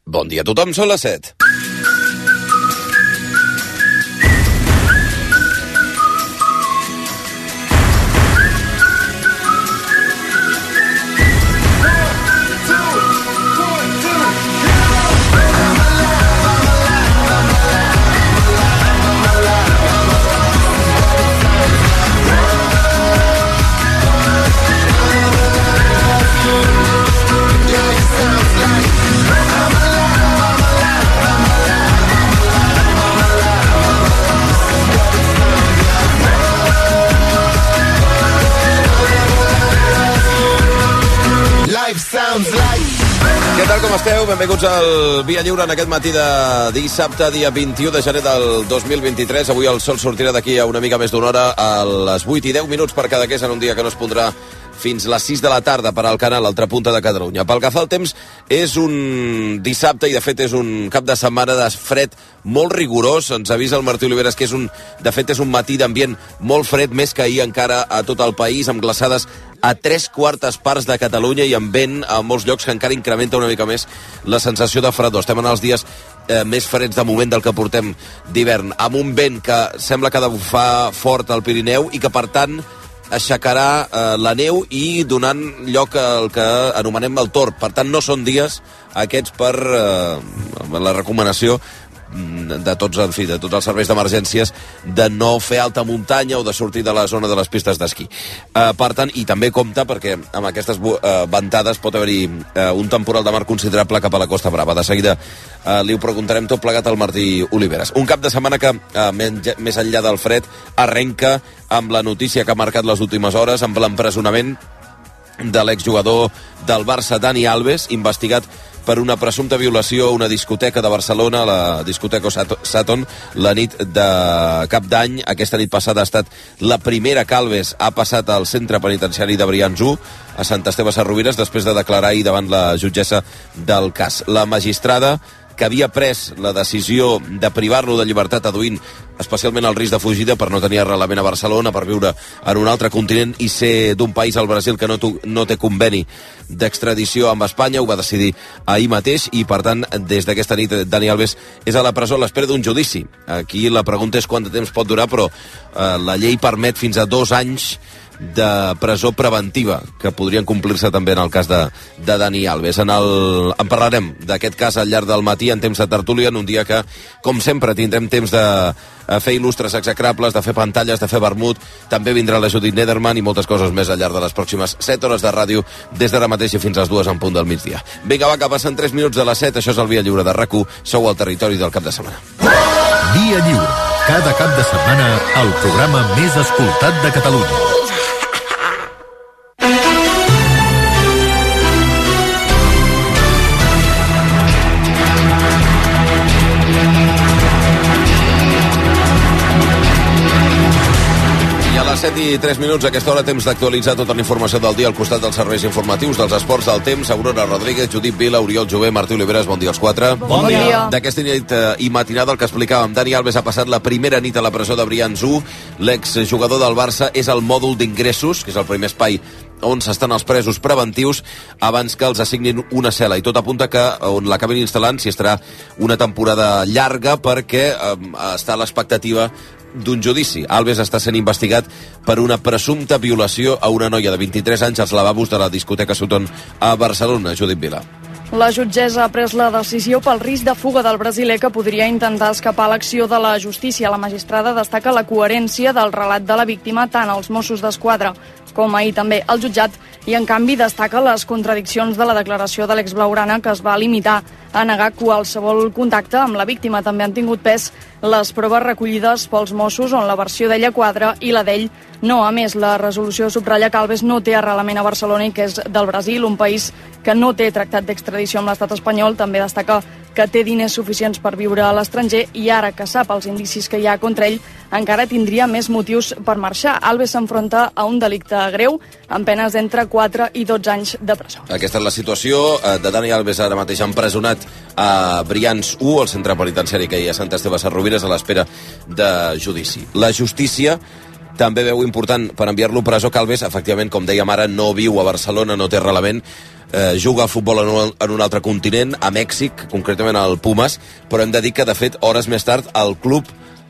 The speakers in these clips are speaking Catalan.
Bon dia a tothom, són les 7. Què tal, com esteu? Benvinguts al Via Lliure en aquest matí de dissabte, dia 21 de gener del 2023. Avui el sol sortirà d'aquí a una mica més d'una hora, a les 8 i 10 minuts per Cadaqués, en un dia que no es pondrà fins les 6 de la tarda per al canal, l'altra punta de Catalunya. Pel que fa al temps, és un dissabte i de fet és un cap de setmana de fred molt rigorós. Ens avisa el Martí Oliveres que de fet és un matí d'ambient molt fred, més que ahir encara a tot el país, amb glaçades a 3/4 parts de Catalunya i amb vent a molts llocs que encara incrementa una mica més la sensació de fredor. Estem en els dies més freds de moment del que portem d'hivern, amb un vent que sembla que ha de bufar fort al Pirineu i que per tant aixecarà la neu i donant lloc al que anomenem el tord. Per tant, no són dies aquests per la recomanació de tots els serveis d'emergències de no fer alta muntanya o de sortir de la zona de les pistes d'esquí. Per tant, i també compta perquè amb aquestes ventades pot haver-hi un temporal de mar considerable cap a la Costa Brava. De seguida li ho preguntarem tot plegat al Martí Oliveres. Un cap de setmana que, més enllà del fred, arrenca amb la notícia que ha marcat les últimes hores, amb l'empresonament de l'exjugador del Barça, Dani Alves, investigat per una presumpta violació a una discoteca de Barcelona, la discoteca Saturn, la nit de Cap d'Any. Aquesta nit passada ha estat la primera que Alves ha passat al centre penitenciari de Brians 1, a Sant Esteve Sesrovires, després de declarar ahir davant la jutgessa del cas. La magistrada, que havia pres la decisió de privar-lo de llibertat adduint especialment el risc de fugida per no tenir arrelament a Barcelona, per viure en un altre continent i ser d'un país, al Brasil, que no té conveni d'extradició amb Espanya, ho va decidir ahir mateix i, per tant, des d'aquesta nit Dani Alves és a la presó a l'espera d'un judici. Aquí la pregunta és quant de temps pot durar, però la llei permet fins a 2 anys de presó preventiva, que podrien complir-se també en el cas de Dani Alves. En parlarem d'aquest cas al llarg del matí en temps de tertúlia, en un dia que, com sempre, tindrem temps de fer il·lustres execrables, de fer pantalles, de fer vermut. També vindrà la Judit Nederman i moltes coses més al llarg de les pròximes 7 hores de ràdio, des d'ara mateix i fins a les 2 en punt del migdia. Vinga, va, que passen 3 minuts de les 7. Això és el Via Lliure de RAC1. Sou al territori del cap de setmana. Via Lliure. Cada cap de setmana, el programa més escoltat de Catalunya. A les 7 i 3 minuts, a aquesta hora, temps d'actualitzar tota la informació del dia al costat dels serveis informatius, dels esports, del temps. Aurora Rodríguez, Judit Vila, Oriol Jové, Martí Oliveres, bon dia als 4. Bon dia. D'aquesta nit i matinada, el que explicàvem, Dani Alves ha passat la primera nit a la presó de Brians 1. L'exjugador del Barça és al mòdul d'ingressos, que és el primer espai on s'estan els presos preventius abans que els assignin una cel·la, i tot apunta que on l'acabin instal·lant s'hi estarà una temporada llarga perquè està a l'expectativa d'un judici. Alves està sent investigat per una presumpta violació a una noia de 23 anys als lavabos de la discoteca Sutton a Barcelona. Judit Vila. La jutgessa ha pres la decisió pel risc de fuga del brasiler que podria intentar escapar a l'acció de la justícia. La magistrada destaca la coherència del relat de la víctima tant als Mossos d'Esquadra com ahir també al jutjat i, en canvi, destaca les contradiccions de la declaració de l'exblaugrana, que es va limitar a negar qualsevol contacte amb la víctima. També han tingut pes les proves recollides pels Mossos, on la versió d'ella quadra i la d'ell no. A més, la resolució subratlla que Alves no té arrelament a Barcelona i que és del Brasil, un país que no té tractat d'extradició amb l'estat espanyol. També destaca que té diners suficients per viure a l'estranger i ara que sap els indicis que hi ha contra ell, encara tindria més motius per marxar. Alves s'enfronta a un delicte greu amb penes d'entre 4 i 12 anys de presó. Aquesta és la situació de Dani Alves, ara mateix empresonat a Brians 1, al centre penitenciari que hi ha a Sant Esteve Sesrovires, a l'espera de judici. La justícia també veu important per enviar-lo a presó. Calves, efectivament, com dèiem ara, no viu a Barcelona, no té arrelament, juga a futbol en un altre continent, a Mèxic, concretament al Pumas, però hem de dir que, de fet, hores més tard, el club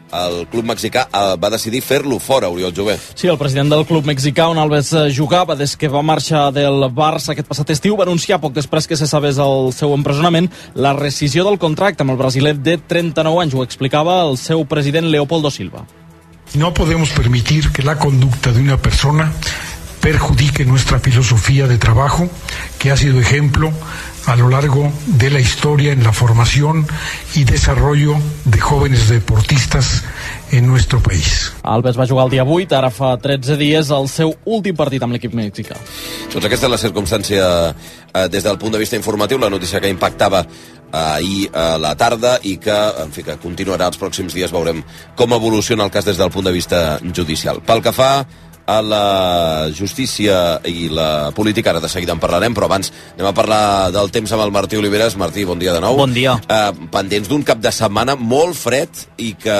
mexicà va decidir fer-lo fora, Oriol Jové. Sí, el president del club mexicà, on Alves jugava des que va marxar del Barça aquest passat estiu, va anunciar poc després que se sabés el seu empresonament la rescissió del contracte amb el brasiler de 39 anys. Ho explicava el seu president Leopoldo Silva. No podemos permitir que la conducta de una persona perjudique nuestra filosofía de trabajo, que ha sido ejemplo a lo largo de la historia en la formación y desarrollo de jóvenes deportistas en nuestro país. Alves va jugar el dia 8, ara fa 13 dies, el seu últim partit amb l'equip mexicà. Doncs aquesta és la circumstància des del punt de vista informatiu, la notícia que impactava ahir a la tarda i que, en fi, que continuarà els pròxims dies. Veurem com evoluciona el cas des del punt de vista judicial. Pel que fa a la justícia i la política, ara de seguida en parlarem, però abans anem a parlar del temps amb el Martí Oliveres. Martí, bon dia de nou. Bon dia. Pendents d'un cap de setmana molt fred i que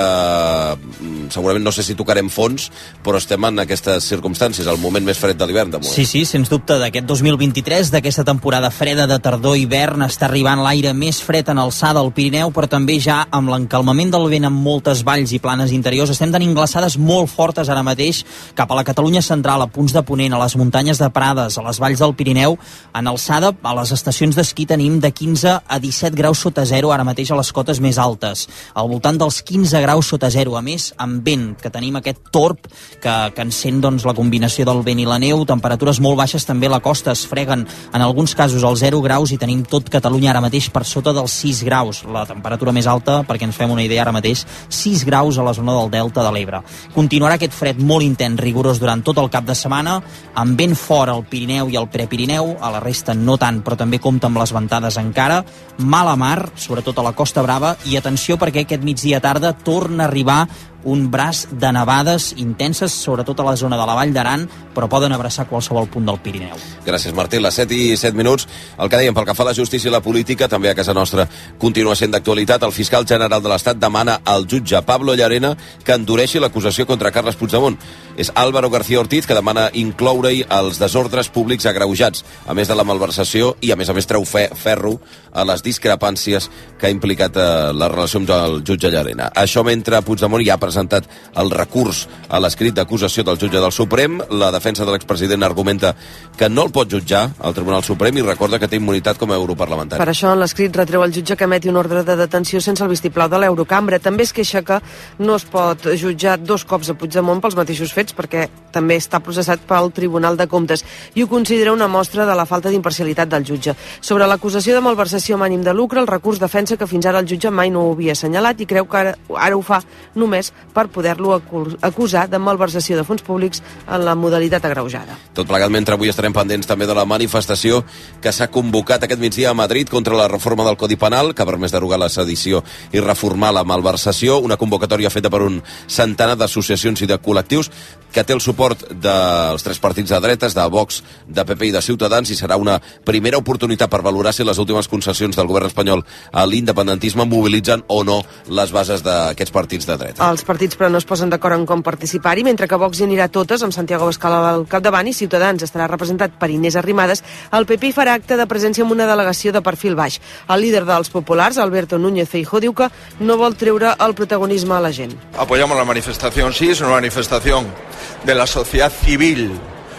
segurament no sé si tocarem fons, però estem en aquestes circumstàncies, el moment més fred de l'hivern, de moment. Sí, sens dubte, d'aquest 2023, d'aquesta temporada freda de tardor-hivern, està arribant l'aire més fred en alçada al Pirineu, però també ja amb l'encalmament del vent en moltes valls i planes interiors, estem tenint glaçades molt fortes ara mateix cap a la Catalunya central, a punts de Ponent, a les muntanyes de Prades, a les valls del Pirineu. En alçada, a les estacions d'esquí tenim de 15 a 17 graus sota zero, ara mateix a les cotes més altes, al voltant dels 15 graus sota zero. A més, amb vent, que tenim aquest torb que encén doncs, la combinació del vent i la neu, temperatures molt baixes també a la costa, es freguen en alguns casos als 0 graus i tenim tot Catalunya ara mateix per sota dels 6 graus. La temperatura més alta, perquè ens fem una idea ara mateix, 6 graus a la zona del Delta de l'Ebre. Continuarà aquest fred molt intens, rigorós durant tot el cap de setmana, amb vent fort al Pirineu i al Prepirineu, a la resta no tant, però també compta amb les ventades encara, mala mar, sobretot a la Costa Brava, i atenció perquè aquest migdia tarda torna a arribar un braç de nevades intenses, sobretot a la zona de la Vall d'Aran, però poden abraçar qualsevol punt del Pirineu. Gràcies, Martí. Les 7:07. El que dèiem, pel que fa a la justícia i la política, també a casa nostra continua sent d'actualitat. El fiscal general de l'Estat demana al jutge Pablo Llarena que endureixi l'acusació contra Carles Puigdemont. És Álvaro García Ortiz que demana incloure-hi els desordres públics agreujats, a més de la malversació, i a més treu ferro a les discrepàncies que ha implicat la relació amb el jutge Llarena. Això mentre Puigdemont ja ha presentat el recurs a l'escrit d'acusació del jutge del Suprem. La defensa de l'expresident argumenta que no el pot jutjar al Tribunal Suprem i recorda que té immunitat com a europarlamentari. Per això en l'escrit retreu al jutge que emeti un ordre de detenció sense el vistiplau de l'Eurocambra. També es queixa que no es pot jutjar 2 cops a Puigdemont pels mateixos fets perquè també està processat pel Tribunal de Comptes i ho considera una mostra de la falta d'imparcialitat del jutge. Sobre l'acusació de malversació amb ànim de lucre, el recurs defensa que fins ara el jutge mai no ho havia assenyalat i creu que ara ho fa només per poder-lo acusar de malversació de fons públics en la modalitat agreujada. Tot plegat mentre avui estarem pendents també de la manifestació que s'ha convocat aquest migdia a Madrid contra la reforma del Codi Penal, que ha permès derogar la sedició i reformar la malversació, una convocatòria feta per un centenar d'associacions i de col·lectius que té el suport dels 3 partits de dretes, de Vox, de PP i de Ciutadans, i serà una primera oportunitat per valorar si les últimes concessions del govern espanyol a l'independentisme mobilitzen o no les bases d'aquests partits de dreta. Els partits però no es posen d'acord en com participar-hi, mentre que Vox hi anirà a totes, amb Santiago Abascal al capdavant, i Ciutadans estarà representat per Inés Arrimadas. El PP farà acte de presència amb una delegació de perfil baix. El líder dels populars, Alberto Núñez Feijóo, diu que no vol treure el protagonisme a la gent. Apoyamos la manifestación, sí, es una manifestación de la sociedad civil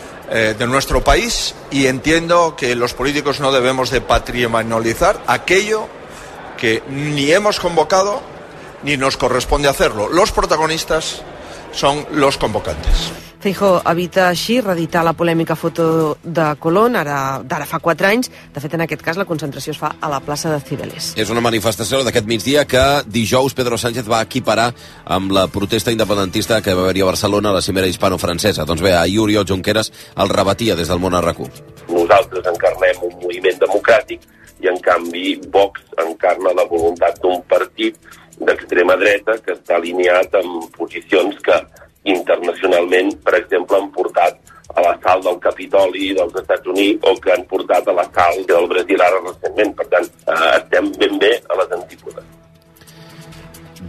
de nuestro país, y entiendo que los políticos no debemos de patrimonializar aquello que ni hemos convocado ni nos corresponde hacerlo. Los protagonistas son los convocantes. Feijóo evita així reeditar la polèmica foto de Colón, d'ara fa 4 anys. De fet, en aquest cas, la concentració es fa a la plaça de Cibeles. És una manifestació d'aquest migdia que dijous Pedro Sánchez va equiparar amb la protesta independentista que va haver-hi a Barcelona a la cimera hispano-francesa. Doncs bé, ahir Oriol Junqueras el rebatia des del món a RAC1. Nosaltres encarnem un moviment democràtic i, en canvi, Vox encarna la voluntat d'un partit d'extrema dreta que està alineat amb posicions que internacionalment, per exemple, han portat a l'assalt del Capitoli dels Estats Units o que han portat a l'assalt del Brasil ara recentment. Per tant, estem ben bé a les antípodes.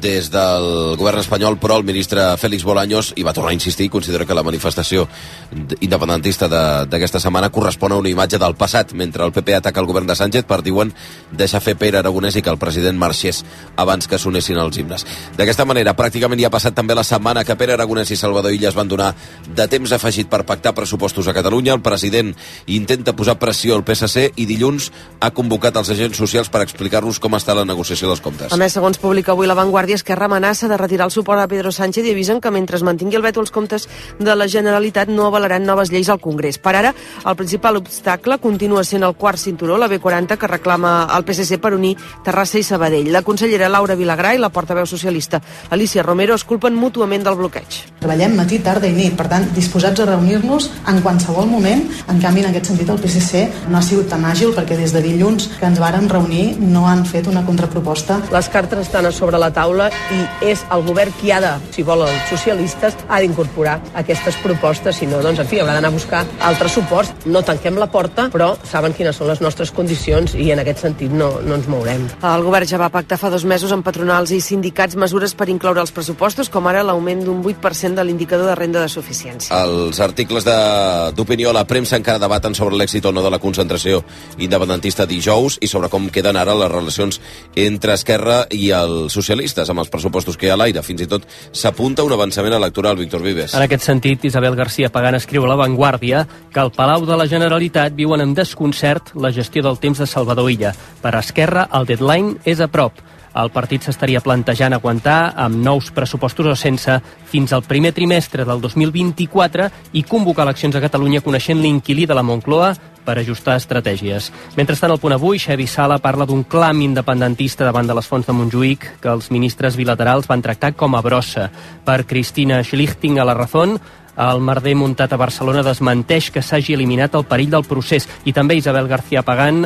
des del govern espanyol, però el ministre Félix Bolaños hi va tornar a insistir i considera que la manifestació independentista d'aquesta setmana correspon a una imatge del passat, mentre el PP ataca el govern de Sánchez per, diuen, deixar fer Pere Aragonès i que el president marxés abans que sonessin els himnes. D'aquesta manera, pràcticament ja ha passat també la setmana que Pere Aragonès i Salvador Illa es van donar de temps afegit per pactar pressupostos a Catalunya. El president intenta posar pressió al PSC i dilluns ha convocat els agents socials per explicar-nos com està la negociació dels comptes. A més, segons publica avui La Vanguardia, Esquerra amenaça de retirar el suport a Pedro Sánchez i avisen que mentre es mantingui el veto als comptes de la Generalitat no avalaran noves lleis al Congrés. Per ara, el principal obstacle continua sent el quart cinturó, la B40, que reclama el PSC per unir Terrassa i Sabadell. La consellera Laura Vilagrà i la portaveu socialista Alicia Romero es culpen mútuament del bloqueig. Treballem matí, tarda i nit, per tant, disposats a reunir-nos en qualsevol moment. En canvi, en aquest sentit, el PSC no ha sigut tan àgil perquè des de dilluns que ens vàrem reunir no han fet una contraproposta. Les cartes estan a sobre la taula i és el govern qui ha de, si vol els socialistes, ha d'incorporar aquestes propostes, si no, doncs, en fi, haurà d'anar a buscar altres suports. No tanquem la porta, però saben quines són les nostres condicions i en aquest sentit no ens mourem. El govern ja va pactar fa 2 mesos amb patronals i sindicats mesures per incloure els pressupostos, com ara l'augment d'un 8% de l'indicador de renda de suficiència. Els articles d'opinió a la premsa encara debaten sobre l'èxit o no de la concentració independentista dijous i sobre com queden ara les relacions entre Esquerra i els socialistes amb els pressupostos que hi ha a l'aire. Fins i tot s'apunta un avançament electoral, Víctor Vives. En aquest sentit, Isabel García Pagán escriu a La Vanguardia que al Palau de la Generalitat viuen amb desconcert la gestió del temps de Salvador Illa. Per Esquerra, el deadline és a prop. El partit s'estaria plantejant aguantar amb nous pressupostos o sense fins al primer trimestre del 2024 i convocar eleccions a Catalunya coneixent l'inquilí de la Moncloa per ajustar estratègies. Mentrestant, al Punt Avui, Xavi Sala parla d'un clam independentista davant de les fonts de Montjuïc que els ministres bilaterals van tractar com a brossa. Per Cristina Schlichting a La Razón, el merder muntat a Barcelona desmenteix que s'hagi eliminat el perill del procés. I també Isabel García Pagán,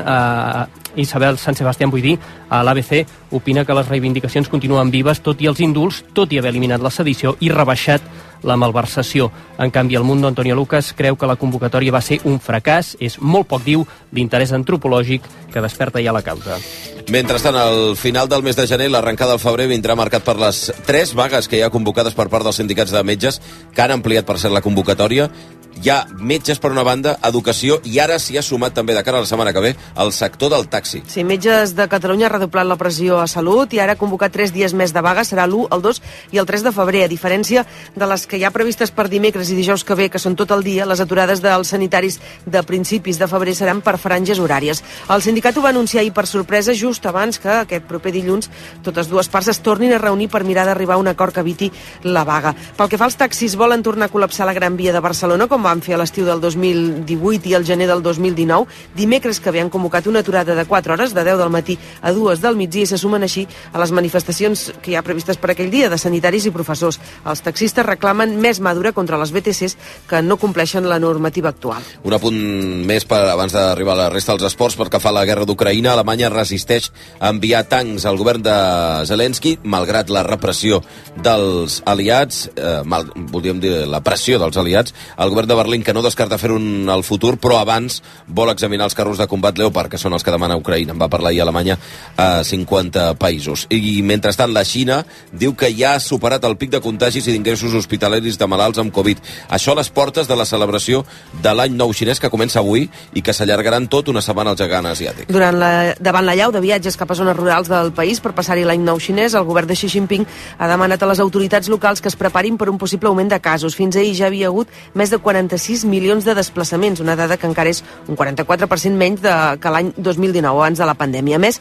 Isabel San Sebastián, vull dir, a l'ABC, opina que les reivindicacions continuen vives tot i els indults, tot i haver eliminat la sedició i rebaixat la malversació. En canvi, el Mundo, Antonio Lucas, creu que la convocatòria va ser un fracàs. És molt poc diu l'interès antropològic que desperta ja la causa. Mentrestant, al final del mes de gener, l'arrencada del febrer vindrà marcat per les 3 vagues que hi ha convocades per part dels sindicats de metges, que han ampliat per ser la convocatòria. Hi ha metges per una banda, educació, i ara s'hi ha sumat també de cara a la setmana que ve el sector del taxi. Sí, Metges de Catalunya ha redoblat la pressió a Salut i ara ha convocat 3 dies més de vaga, serà l'1, el 2 i el 3 de febrer. A diferència de les que hi ha previstes per dimecres i dijous que ve, que són tot el dia, les aturades dels sanitaris de principis de febrer seran per franges horàries. El sindicat ho va anunciar ahir per sorpresa, just abans que aquest proper dilluns totes dues parts es tornin a reunir per mirar d'arribar a un acord que eviti la vaga. Pel que fa als taxis, volen tornar a col·lapsar la Gran Via de Barcelona, com van fer a l'estiu del 2018 i el gener del 2019. Dimecres que ve han convocat una aturada de 4 hores, de 10 del matí a 2 del migdia, i se sumen així a les manifestacions que hi ha previstes per aquell dia de sanitaris i professors. Els taxistes reclamen més mà dura contra les BTCs que no compleixen la normativa actual. Un apunt més abans d'arribar a la resta dels esports. Pel que fa a la guerra d'Ucraïna, Alemanya resisteix a enviar tancs al govern de Zelensky, malgrat la repressió dels aliats, voldríem dir la pressió dels aliats. El govern de Berlín, que no descarta fer-ho al futur, però abans vol examinar els carros de combat Leopard, que són els que demana Ucraïna. En va parlar ahir a Alemanya a 50 països. I mentrestant, la Xina diu que ja ha superat el pic de contagis i d'ingressos hospitalaris de malalts amb Covid. Això a les portes de la celebració de l'any nou xinès, que comença avui i que s'allargaran tot una setmana al gegant asiàtic. Davant la llau de viatges cap a zones rurals del país per passar-hi l'any nou xinès, el govern de Xi Jinping ha demanat a les autoritats locals que es preparin per un possible augment de casos. Fins ahir ja havia hagut més de 46 milions de desplaçaments, una dada que encara és un 44% menys que l'any 2019, abans de la pandèmia. A més,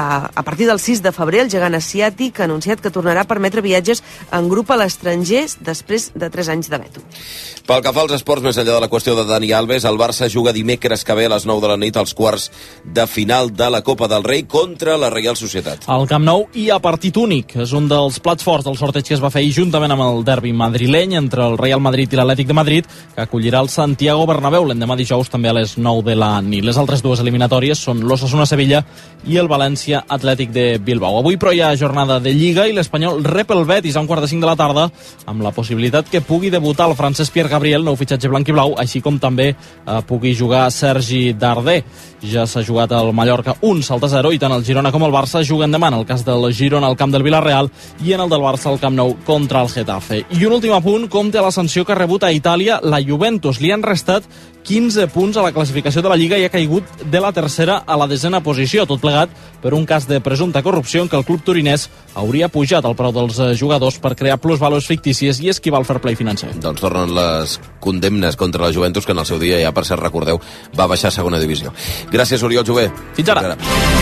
a partir del 6 de febrer, el gegant asiàtic ha anunciat que tornarà a permetre viatges en grup a l'estranger després de 3 anys de veto. Pel que fa als esports, més enllà de la qüestió de Dani Alves, el Barça juga dimecres que ve a les 9 de la nit als quarts de final de la Copa del Rei contra la Reial Societat. Al Camp Nou i a partit únic. És un dels plats forts del sorteig que es va fer ahir juntament amb el derbi madrileny entre el Real Madrid i l'Atlètic de Madrid, que que acollirà el Santiago Bernabéu l'endemà dijous també a les 9 de la nit. Les altres dues eliminatòries són l'Osasuna-Sevilla i el València Atlètic de Bilbao. Avui, però, hi ha jornada de Lliga i l'Espanyol rep el Betis a 4:45 de la tarda amb la possibilitat que pugui debutar el francès Pierre Gabriel, nou fitxatge blanc i blau, així com també pugui jugar Sergi Darder. Ja s'ha jugat al Mallorca 1-0 i tant el Girona com el Barça juguen demà, en el cas del Girona al camp del Villarreal i en el del Barça al Camp Nou contra el Getafe. I un últim apunt, compte a la sanció que ha rebut a Itàlia la Juventus. Li han restat 15 punts a la classificació de la Lliga i ha caigut de la tercera a la 10ª posició, tot plegat per un cas de presumpta corrupció en què el club torinès hauria pujat el preu dels jugadors per crear plusvàlues fictícies i esquivar el fair play financer. Doncs tornen les condemnes contra la Juventus, que en el seu dia, ja per cert, recordeu, va baixar a segona divisió. Gràcies, Oriol Jové. Fins ara.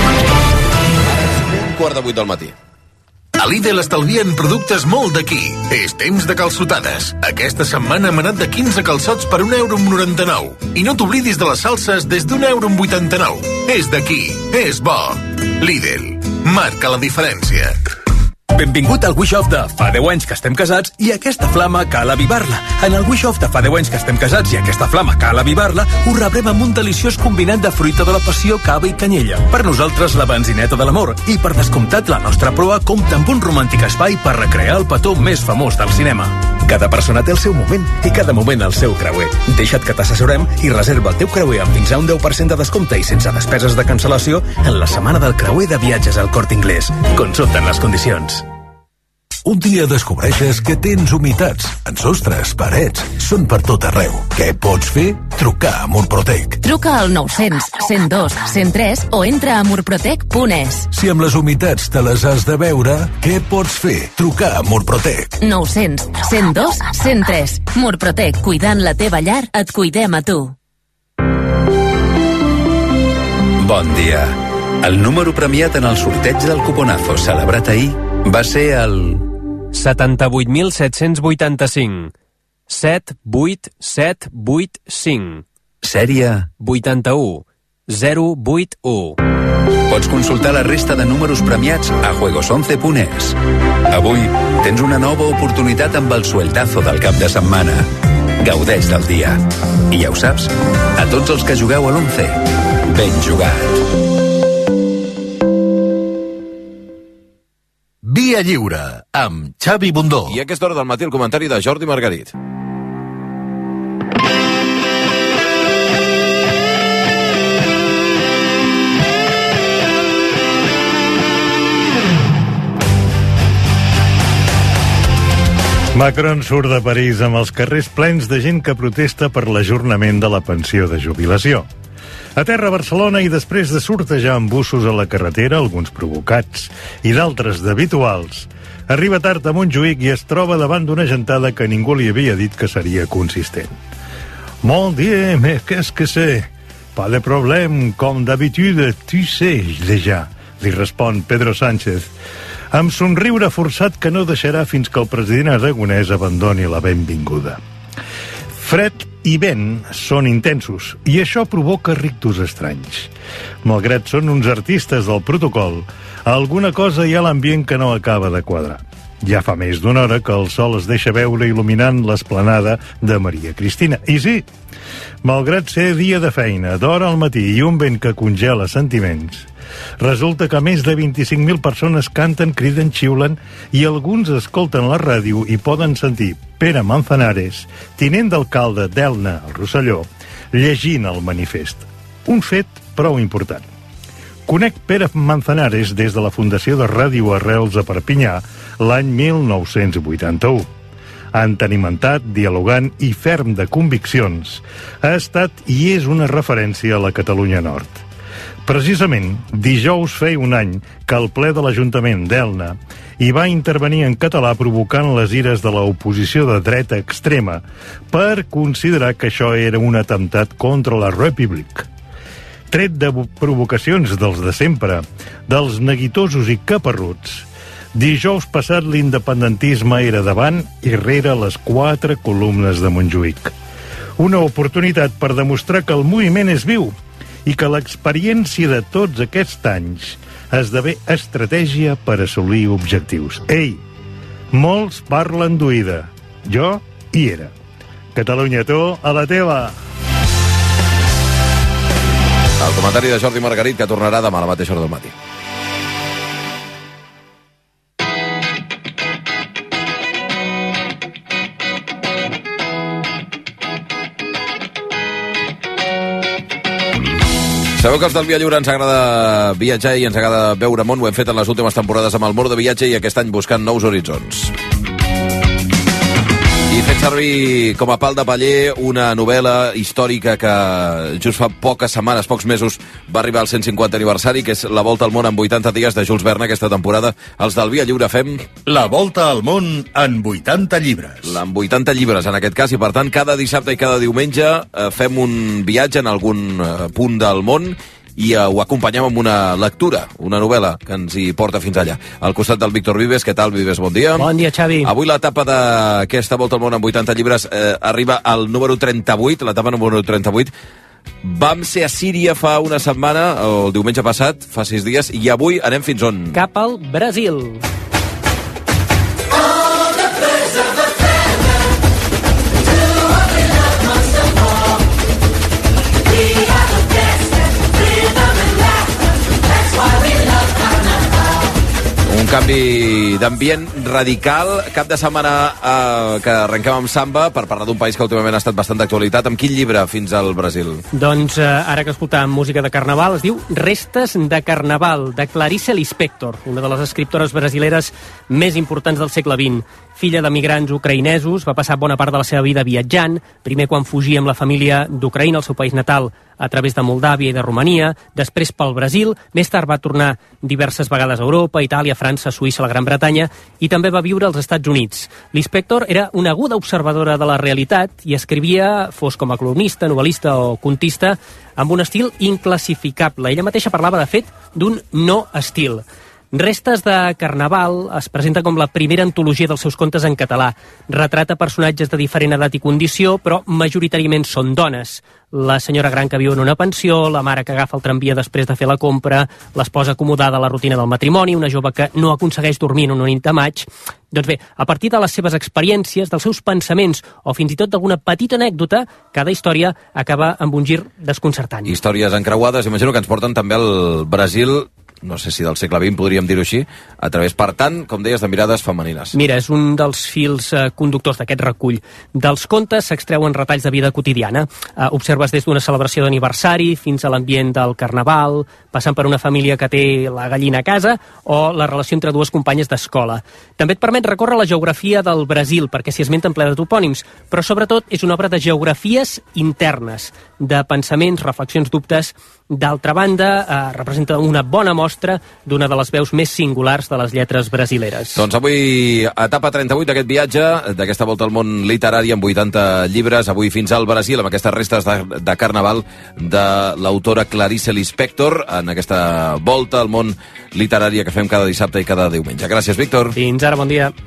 7:45 del matí. A Lidl estalvien productes molt d'aquí. És temps de calçotades. Aquesta setmana hem anat de 15 calçots per €1,99. I no t'oblidis de les salses des €1,89. És d'aquí. És bo. Lidl. Marca la diferència. Benvingut al Wish Off de fa 10 anys que estem casats i aquesta flama cal avivar-la. En el Wish Off de fa 10 anys que estem casats i aquesta flama cal avivar-la, us rebrem amb un deliciós combinat de fruita de la passió, cava i canyella. Per nosaltres, la benzineta de l'amor. I per descomptat, la nostra proa compta amb un romàntic espai per recrear el petó més famós del cinema. Cada persona té el seu moment i cada moment el seu creuer. Deixa't que t'assessorem i reserva el teu creuer amb fins a un 10% de descompte i sense despeses de cancel·lació en la setmana del creuer de viatges al Corte Inglés. Consulta'n les condicions. Un dia descobreixes que tens humitats en sostres, parets, són per tot arreu. Què pots fer? Trucar a Murprotec. Truca al 900 102 103 o entra a murprotec.es. Si amb les humitats te les has de veure, què pots fer? Trucar a Murprotec. 900 102 103. Murprotec, cuidant la teva llar, et cuidem a tu. Bon dia. El número premiat en el sorteig del cuponazo celebrat ahir va ser el 78.785. 78785. Sèrie 81 081. Pots consultar la resta de números premiats a juegos11.es. Avui tens una nova oportunitat amb el sueltazo del cap de setmana. Gaudeix del dia. I ja ho saps, a tots els que jugueu a l'11, ben jugat. Via Lliure, amb Xavi Bundó. I a aquesta hora del matí el comentari de Jordi Margarit. Macron surt de París amb els carrers plens de gent que protesta per l'ajornament de la pensió de jubilació. Aterra a Barcelona i després de sortejar embussos a la carretera, alguns provocats i d'altres d'habituals, arriba tard a Montjuïc i es troba davant d'una gentada que ningú li havia dit que seria consistent. Mon Dieu, mais qu'est-ce que c'est? Pas de problème, comme d'habitude, tu sais déjà, li respon Pedro Sánchez, amb somriure forçat que no deixarà fins que el president aragonès abandoni la benvinguda. Fred i vent són intensos i això provoca rictus estranys. Malgrat són uns artistes del protocol, alguna cosa hi ha a l'ambient que no acaba de quadrar. Ja fa més d'una hora que el sol es deixa veure il·luminant l'esplanada de Maria Cristina. I sí, malgrat ser dia de feina, d'hora al matí i un vent que congela sentiments, resulta que més de 25.000 persones canten, criden, xiulen i alguns escolten la ràdio i poden sentir Pere Manzanares, tinent d'alcalde d'Elna, al Rosselló, llegint el manifest. Un fet prou important. Conec Pere Manzanares des de la Fundació de Ràdio Arrels a Perpinyà l'any 1981. Entenimentat, dialogant i ferm de conviccions, ha estat i és una referència a la Catalunya Nord. Precisament, dijous feia un any que el ple de l'Ajuntament d'Elna hi va intervenir en català provocant les ires de l'oposició de dreta extrema per considerar que això era un atemptat contra la República. Tret de provocacions dels de sempre, dels neguitosos i caparruts, dijous passat l'independentisme era davant i rere les 4 columnes de Montjuïc. Una oportunitat per demostrar que el moviment és viu i que l'experiència de tots aquests anys esdevé estratègia per assolir objectius. Ei, molts parlen d'oïda. Jo hi era. Catalunya, tu, a la teva. El comentari de Jordi Margarit, que tornarà demà a la mateixa hora del matí. Sabeu que els del Via Lliure ens agrada viatjar i ens agrada veure món. Ho hem fet en les últimes temporades amb el Món de Viatge i aquest any buscant nous horitzons. I fent servir com a pal de paller una novel·la històrica que just fa poques setmanes, pocs mesos, va arribar al 150 aniversari, que és La Volta al Món en 80 dies de Jules Verne. Aquesta temporada els del Via Lliure fem... La Volta al Món en 80 llibres. En 80 llibres, en aquest cas, i per tant cada dissabte i cada diumenge fem un viatge en algun punt del món i ho acompanyem amb una lectura, una novel·la que ens hi porta fins allà. Al costat del Víctor Vives. Què tal, Vives? Bon dia. Bon dia, Xavi. Avui l'etapa d'aquesta Volta al Món en 80 llibres arriba al número 38, l'etapa número 38. Vam ser a Síria fa una setmana, o el diumenge passat, fa 6 dies, i avui anem fins on? Cap al Brasil. Un canvi d'ambient radical, cap de setmana que arrenquem amb samba per parlar d'un país que últimament ha estat bastant d'actualitat. Amb quin llibre fins al Brasil? Doncs ara que escoltàvem música de Carnaval, es diu Restes de Carnaval, de Clarice Lispector, una de les escriptores brasileres més importants del segle XX. Filla de migrants ucraïnesos, va passar bona part de la seva vida viatjant, primer quan fugia amb la família d'Ucraïna, el seu país natal, a través de Moldàvia i de Romania, després pel Brasil, més tard va tornar diverses vegades a Europa, Itàlia, França, Suïssa, la Gran Bretanya, i també va viure als Estats Units. Lispector era una aguda observadora de la realitat i escrivia, fos com a columnista, novel·lista o contista, amb un estil inclassificable. Ella mateixa parlava, de fet, d'un no estil. Restes de Carnaval es presenta com la primera antologia dels seus contes en català. Retrata personatges de diferent edat i condició, però majoritàriament són dones. La senyora gran que viu en una pensió, la mare que agafa el tramvia després de fer la compra, l'esposa acomodada a la rutina del matrimoni, una jove que no aconsegueix dormir en una nit de maig. Doncs bé, a partir de les seves experiències, dels seus pensaments o fins i tot d'alguna petita anècdota, cada història acaba amb un gir desconcertant. Històries encreuades, imagino que ens porten també al Brasil, no sé si del segle XX podríem dir-ho així, a través, per tant, com deies, de mirades femenines. Mira, és un dels fils conductors d'aquest recull. Dels contes s'extreuen retalls de vida quotidiana. Observes des d'una celebració d'aniversari fins a l'ambient del Carnaval, passant per una família que té la gallina a casa o la relació entre dues companyes d'escola. També et permet recórrer la geografia del Brasil, perquè s'hi esmenten ple de topònims, però sobretot és una obra de geografies internes, de pensaments, reflexions, dubtes. D'altra banda, representa una bona mostra d'una de les veus més singulars de les lletres brasileres. Doncs avui, etapa 38 d'aquest viatge, d'aquesta volta al món literari amb 80 llibres, avui fins al Brasil, amb aquestes restes de Carnaval de l'autora Clarice Lispector, en aquesta volta al món literària que fem cada dissabte i cada diumenge. Gràcies, Víctor. Fins ara, bon dia.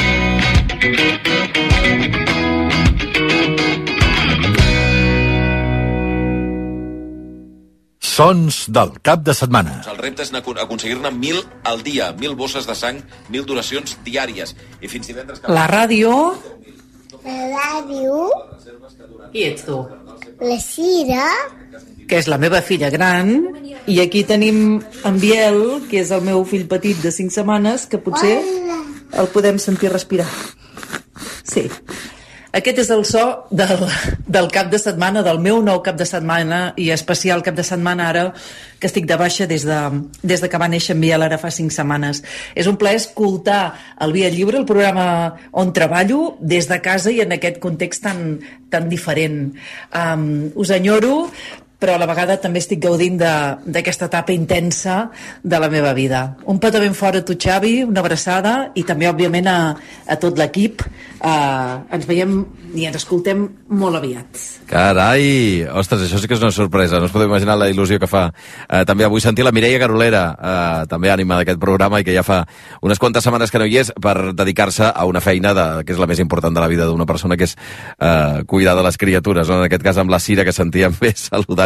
Sons del cap de setmana. El repte és aconseguir-ne 1.000 al dia, 1.000 bosses de sang, 1.000 donacions diàries. I fins divendres... La ràdio... La ràdio... Qui ets tu? La Cira... Que és la meva filla gran. I aquí tenim en Biel, que és el meu fill petit de 5 setmanes, que potser el podem sentir respirar. Sí. Aquest és el so del cap de setmana, del meu nou cap de setmana, i especial cap de setmana ara, que estic de baixa des de que va néixer en Biel, ara fa 5 setmanes. És un plaer escoltar el Via Lliure, el programa on treballo, des de casa i en aquest context tan diferent. Us enyoro, però a la vegada també estic gaudint d'aquesta etapa intensa de la meva vida. Un petó ben fort a tu, Xavi, una abraçada, i també, òbviament, a tot l'equip. Ens veiem i ens escoltem molt aviat. Carai! Ostres, això sí que és una sorpresa. No us podeu imaginar la il·lusió que fa. També avui sentir la Mireia Garolera, també ànima d'aquest programa, i que ja fa unes quantes setmanes que no hi és, per dedicar-se a una feina que és la més important de la vida d'una persona, que és cuidar de les criatures. No? En aquest cas amb la Cira, que sentíem bé saludant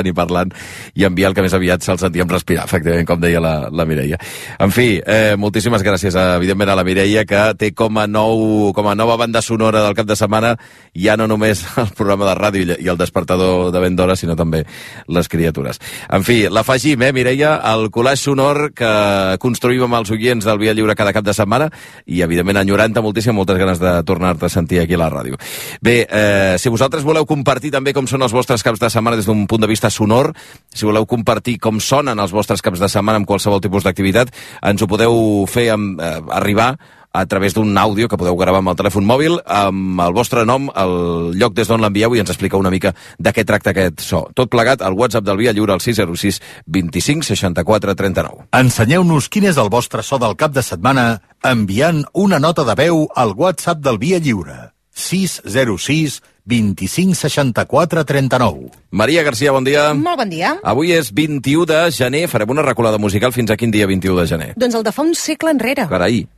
i parlant, i en Biel, que més aviat se'l sentíem respirar, efectivament, com deia la Mireia. En fi, moltíssimes gràcies, evidentment, a la Mireia, que té com a nova banda sonora del cap de setmana ja no només el programa de ràdio i el despertador de ben d'hora, sinó també les criatures. En fi, l'afegim, Mireia, el collage sonor que construïm amb els oients del Via Lliure cada cap de setmana, i evidentment enyorant-te moltíssim, moltes ganes de tornar-te a sentir aquí a la ràdio. Bé, si vosaltres voleu compartir també com són els vostres caps de setmana des d'un punt de vista sonor, si voleu compartir com sonen els vostres caps de setmana amb qualsevol tipus d'activitat, ens ho podeu fer arribar a través d'un àudio que podeu gravar amb el telèfon mòbil, amb el vostre nom, el lloc des d'on l'envieu, i ens explica una mica de què tracta aquest so. Tot plegat al WhatsApp del Via Lliure al 606 25 64 39. Ensenyeu-nos quin és el vostre so del cap de setmana enviant una nota de veu al WhatsApp del Via Lliure. 606 25 64 39. Maria Garcia, bon dia. Molt bon dia. Avui és 21 de gener, farem una reculada musical fins a quin dia 21 de gener? Doncs el de fa un segle enrere. Carai.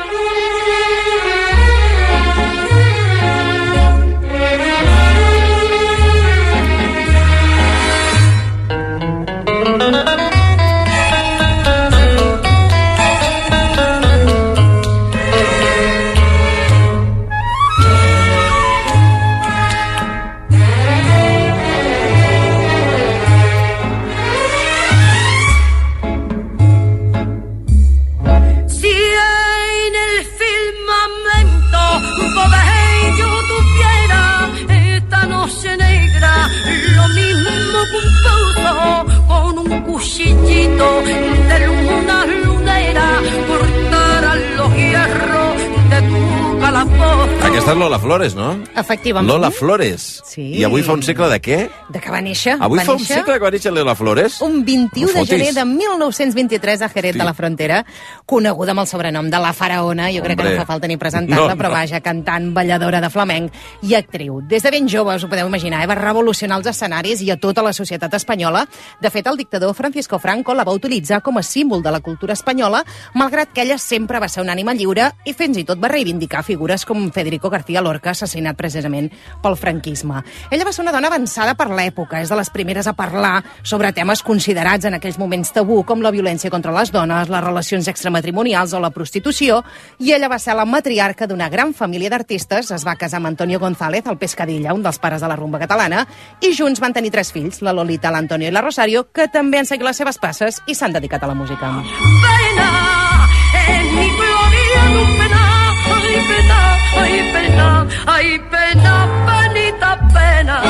Con un cuchillito de luna lunera cortarán los hierros de tu calabozo. Aquesta és Lola Flores, no? Efectivament. Lola Flores. Sí. I avui fa un segle de què? De que va néixer. Avui fa un segle que va néixer Lola Flores? Un 21 de gener de 1923 a Jerez de la Frontera, coneguda amb el sobrenom de la faraona, jo crec que no fa falta ni presentar-la, però vaja, cantant, balladora de flamenc i actriu. Des de ben jove, us ho podeu imaginar, va revolucionar els escenaris i a tota la societat espanyola. De fet, el dictador Francisco Franco la va utilitzar com a símbol de la cultura espanyola, malgrat que ella sempre va ser una ànima lliure i fins i tot va reivindicar figures com Federico García Lorca, assassinat precisament pel franquisme. Ella va ser una dona avançada per l'època, és de les primeres a parlar sobre temes considerats en aquells moments tabú, com la violència contra les dones, les relacions extramatrimonials o la prostitució, i ella va ser la matriarca d'una gran família d'artistes, es va casar amb Antonio González, el Pescadilla, un dels pares de la rumba catalana, i junts van tenir 3 fills, la Lolita, l'Antonio i la Rosario, que també han seguit les seves passes i s'han dedicat a la música. Pena, en mi gloria no pena, ay pena, ay pena, ay pena, penita pena.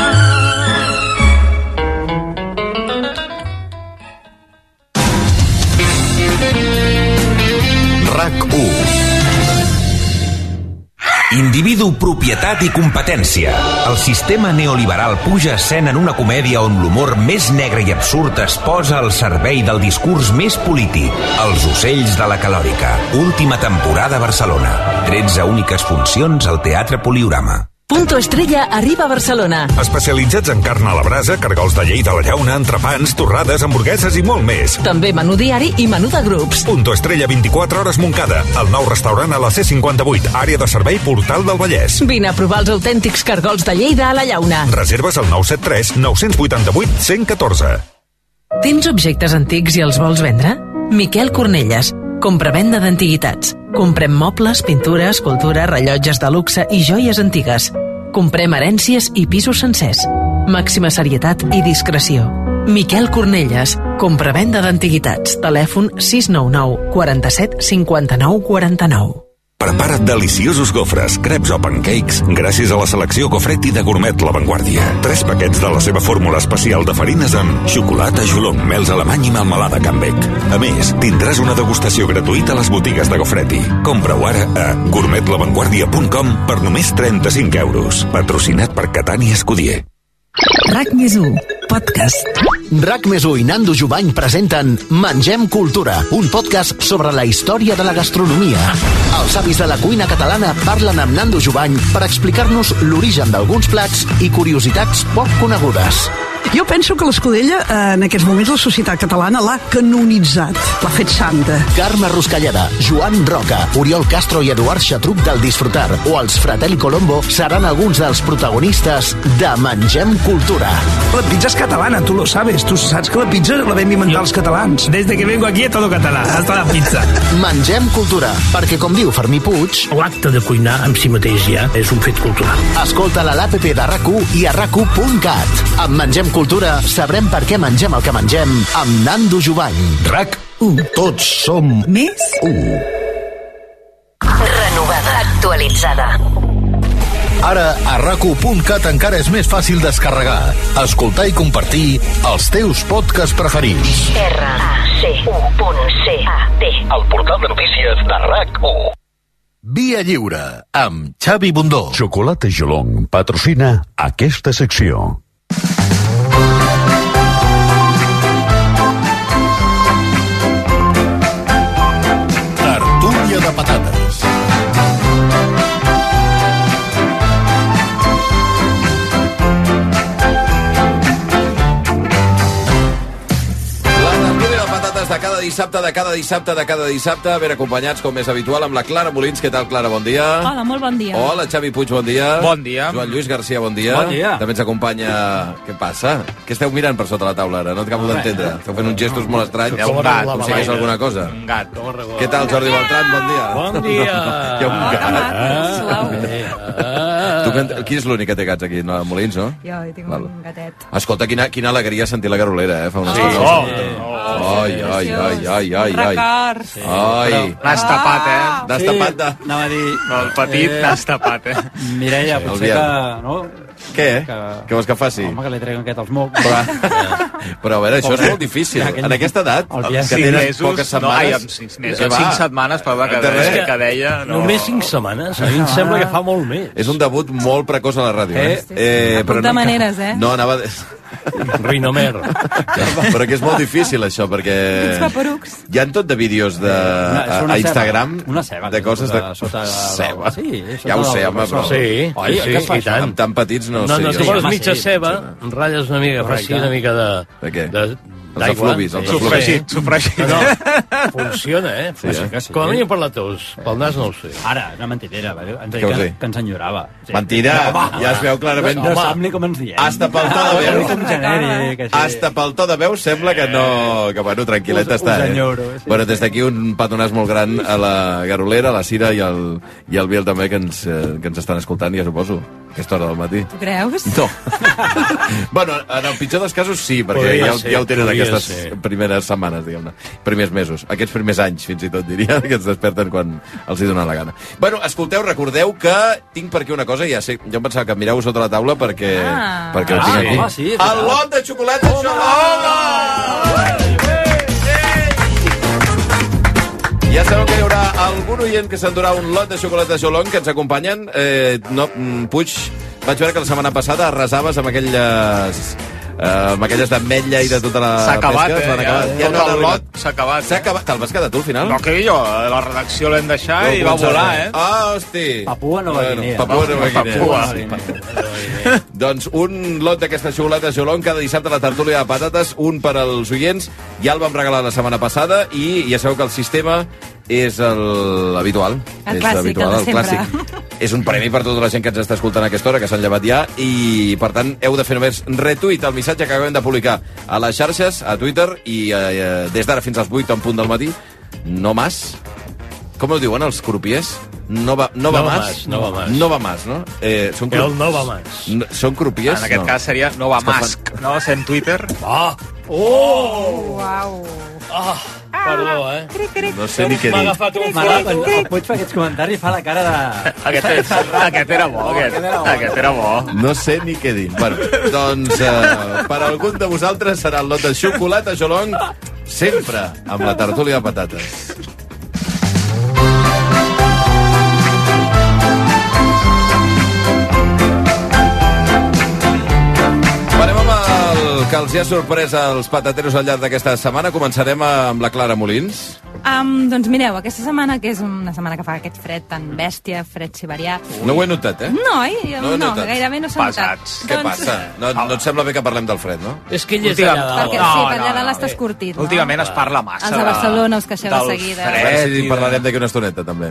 RAC1. Individu, propietat i competència. El sistema neoliberal puja a escena en una comèdia on l'humor més negre i absurd es posa al servei del discurs més polític. Els ocells de la calòrica. Última temporada a Barcelona. 13 úniques funcions al Teatre Poliorama. Punto Estrella arriba a Barcelona. Especialitzats en carn a la brasa, cargols de Lleida a la llauna, entrepans, torrades, hamburgueses i molt més. També menú diari i menú de grups. Punto Estrella 24 hores Montcada. El nou restaurant a la C58, àrea de servei Portal del Vallès. Vine a provar els autèntics cargols de Lleida a la llauna. Reserves al 973 988 114. Tens objectes antics i els vols vendre? Miquel Cornelles. Compra-venda d'antiguitats. Comprem mobles, pintura, escultura, rellotges de luxe i joies antigues. Comprem herències i pisos sencers. Màxima serietat i discreció. Miquel Cornelles. Compra-venda d'antiguitats. Telèfon 699 47 59 49. Prepara't deliciosos gofres, creps o pancakes gràcies a la selecció Gofretti de Gourmet La Vanguardia. 3 paquets de la seva fórmula especial de farines amb xocolata, jolong, mels alemany i melmelada Canbec. A més, tindràs una degustació gratuïta a les botigues de Gofretti. Compra-ho ara a gourmetlavanguardia.com per només 35 euros. Patrocinat per Catani Escudier. RAC+1, podcast. RAC+1 i Nando Jubany presenten Mengem Cultura, un podcast sobre la història de la gastronomia. Els avis de la cuina catalana parlen amb Nando Jubany per explicar-nos l'origen d'alguns plats i curiositats poc conegudes. Jo penso que l'Escudella, en aquests moments, la societat catalana l'ha canonitzat, l'ha fet santa. Carme Ruscalleda, Joan Roca, Oriol Castro i Eduard Xatruc del Disfrutar o els Fratelli Colombo seran alguns dels protagonistes de Mengem Cultura. La pizza és catalana, tu lo sabes. Tu saps que la pizza la vam inventar els catalans. Desde que vengo aquí a todo català, hasta la pizza. Mengem Cultura, perquè com diu Fermí Puig... L'acte de cuinar amb si mateix ja és un fet cultural. Escolta-la a l'APP de RAC1 i a RAC1.cat. Amb Mengem Cultura sabrem per què mengem el que mengem amb Nando Jubany. RAC1. Tots som més 1. Renovada. Actualitzada. Ara, a RAC1.cat encara és més fàcil descarregar, escoltar i compartir els teus podcasts preferits. RAC1.cat. El portal de notícies de RAC1. Via Lliure, amb Xavi Bundó. Xocolata Jolong patrocina aquesta secció. Tertúlia de patates. De cada dissabte, ben acompanyats, com és habitual, amb la Clara Molins. Què tal, Clara? Bon dia. Hola, molt bon dia. Hola, Xavi Puig, bon dia. Bon dia. Joan Lluís Garcia, bon dia. Bon dia. També ens acompanya... Què passa? Què esteu mirant per sota la taula ara? No t'acabo d'entendre. Esteu fent uns gestos molt estranys. Hi ha un gat. Com si hi hagués alguna cosa. Un gat. Què tal, Jordi Beltran? Bon dia. Bon dia. Hi ha un gat. Qui és l'únic que té gats aquí? No, Molins, no? Jo tinc un gatet. Escolta, quina alegria sentir la garolera, fa una estona. Ai. Records. Ai. N'has tapat, N'has tapat de... Anava a dir... El petit n'has tapat, Mireia, potser que... No? Què? Què vols que faci? Home, que li treguen aquest als mocs. Però a veure, això és molt difícil. En aquesta edat, que tenen poques setmanes... 5 setmanes, però que deia... Només 5 setmanes? A mi em sembla que fa molt més. És un debut molt precoç a la ràdio. A punt de maneres, No, anava... Rinomer. Però que és molt difícil, això, perquè... Hi ha tot de vídeos a Instagram de coses de... Ceba? Ja ho sé, home, però... Sí, i tant. Amb tan petits no ho sé. No, si vols mitja ceba, ratlles una mica, faci una mica de... De què? Els afluvis. Sofregit. No, funciona, Sí. Com a mínim per la tos, pel nas no ho sé. Ara, una mentidera, ens deia que ens enyorava. Mentida, ja es veu clarament. No sap ni com ens diem. Hasta pel to de veu. Hasta pel to de veu sembla que no... Que bueno, tranquil·let està, Bueno, des d'aquí un petonàs molt gran a la Garolera, a la Cira i al Biel també, que ens estan escoltant, ja suposo. Aquesta hora del matí. Tu creus? No. Bueno, en el pitjor dels casos sí, perquè ja ho tenen aquestes primeres setmanes, diguem-ne. Primers mesos. Aquests primers anys, fins i tot, diria, que ens desperten quan els hi dona la gana. Bueno, escolteu, recordeu que tinc per aquí una cosa, ja sé, jo em pensava que mireu sota la taula perquè ho tinc aquí. El lot de xocolata Jolong! Ja sabeu que hi haurà algun oient que s'endurà un lot de xocolata Jolong que ens acompanyen. Puig, vaig veure que la setmana passada arrasaves amb aquelles d'ametlla i de tota la pesca. S'ha acabat, ja tot el lot s'ha acabat. S'ha acabat. Te'l vas quedar tu, al final? No, que jo, la redacció l'hem deixat i va volar, hosti. Papua Nova Guinea. Papua Nova Guinea. Doncs un lot d'aquesta xocolata Jolong cada dissabte a la tertúlia de patates, un per als oients. Ja el vam regalar la setmana passada i ja sabeu que el sistema és l'habitual. El clàssic, el de sempre. És un premi per tota la gent que ens està escoltant a aquesta hora, que s'han llevat ja, i per tant heu de fer només retuit el missatge que acabem de publicar a les xarxes, a Twitter, i des d'ara fins als 8 en punt del matí, no más. Com ho diuen els crupiers? No va más, no? El no va más. Són crupiers? En aquest cas seria no va mask, no? Sent Twitter. Uau. Perdó, No sé ni què dir. M'ha agafat un flac. El Puig fa aquests comentaris i fa la cara de... Aquest era bo, aquest era bo. No sé ni què dir. Bueno, doncs per algun de vosaltres serà el lot de xocolata Jolong, sempre amb la tertúlia de patates. Que els hi ha sorprès als patateros al llarg d'aquesta setmana. Començarem amb la Clara Molins. Doncs mireu, aquesta setmana, que és una setmana que fa aquest fred tan bèstia, fred siberià... No ho he notat, No, gairebé no s'ha notat. Què passa? No et sembla bé que parlem del fred, no? És que ell és allà dalt. Perquè sí, per allà dalt estàs curtit, no? Últimament es parla massa. Els de Barcelona us queixeu de seguida. A veure si parlarem d'aquí una estoneta, també.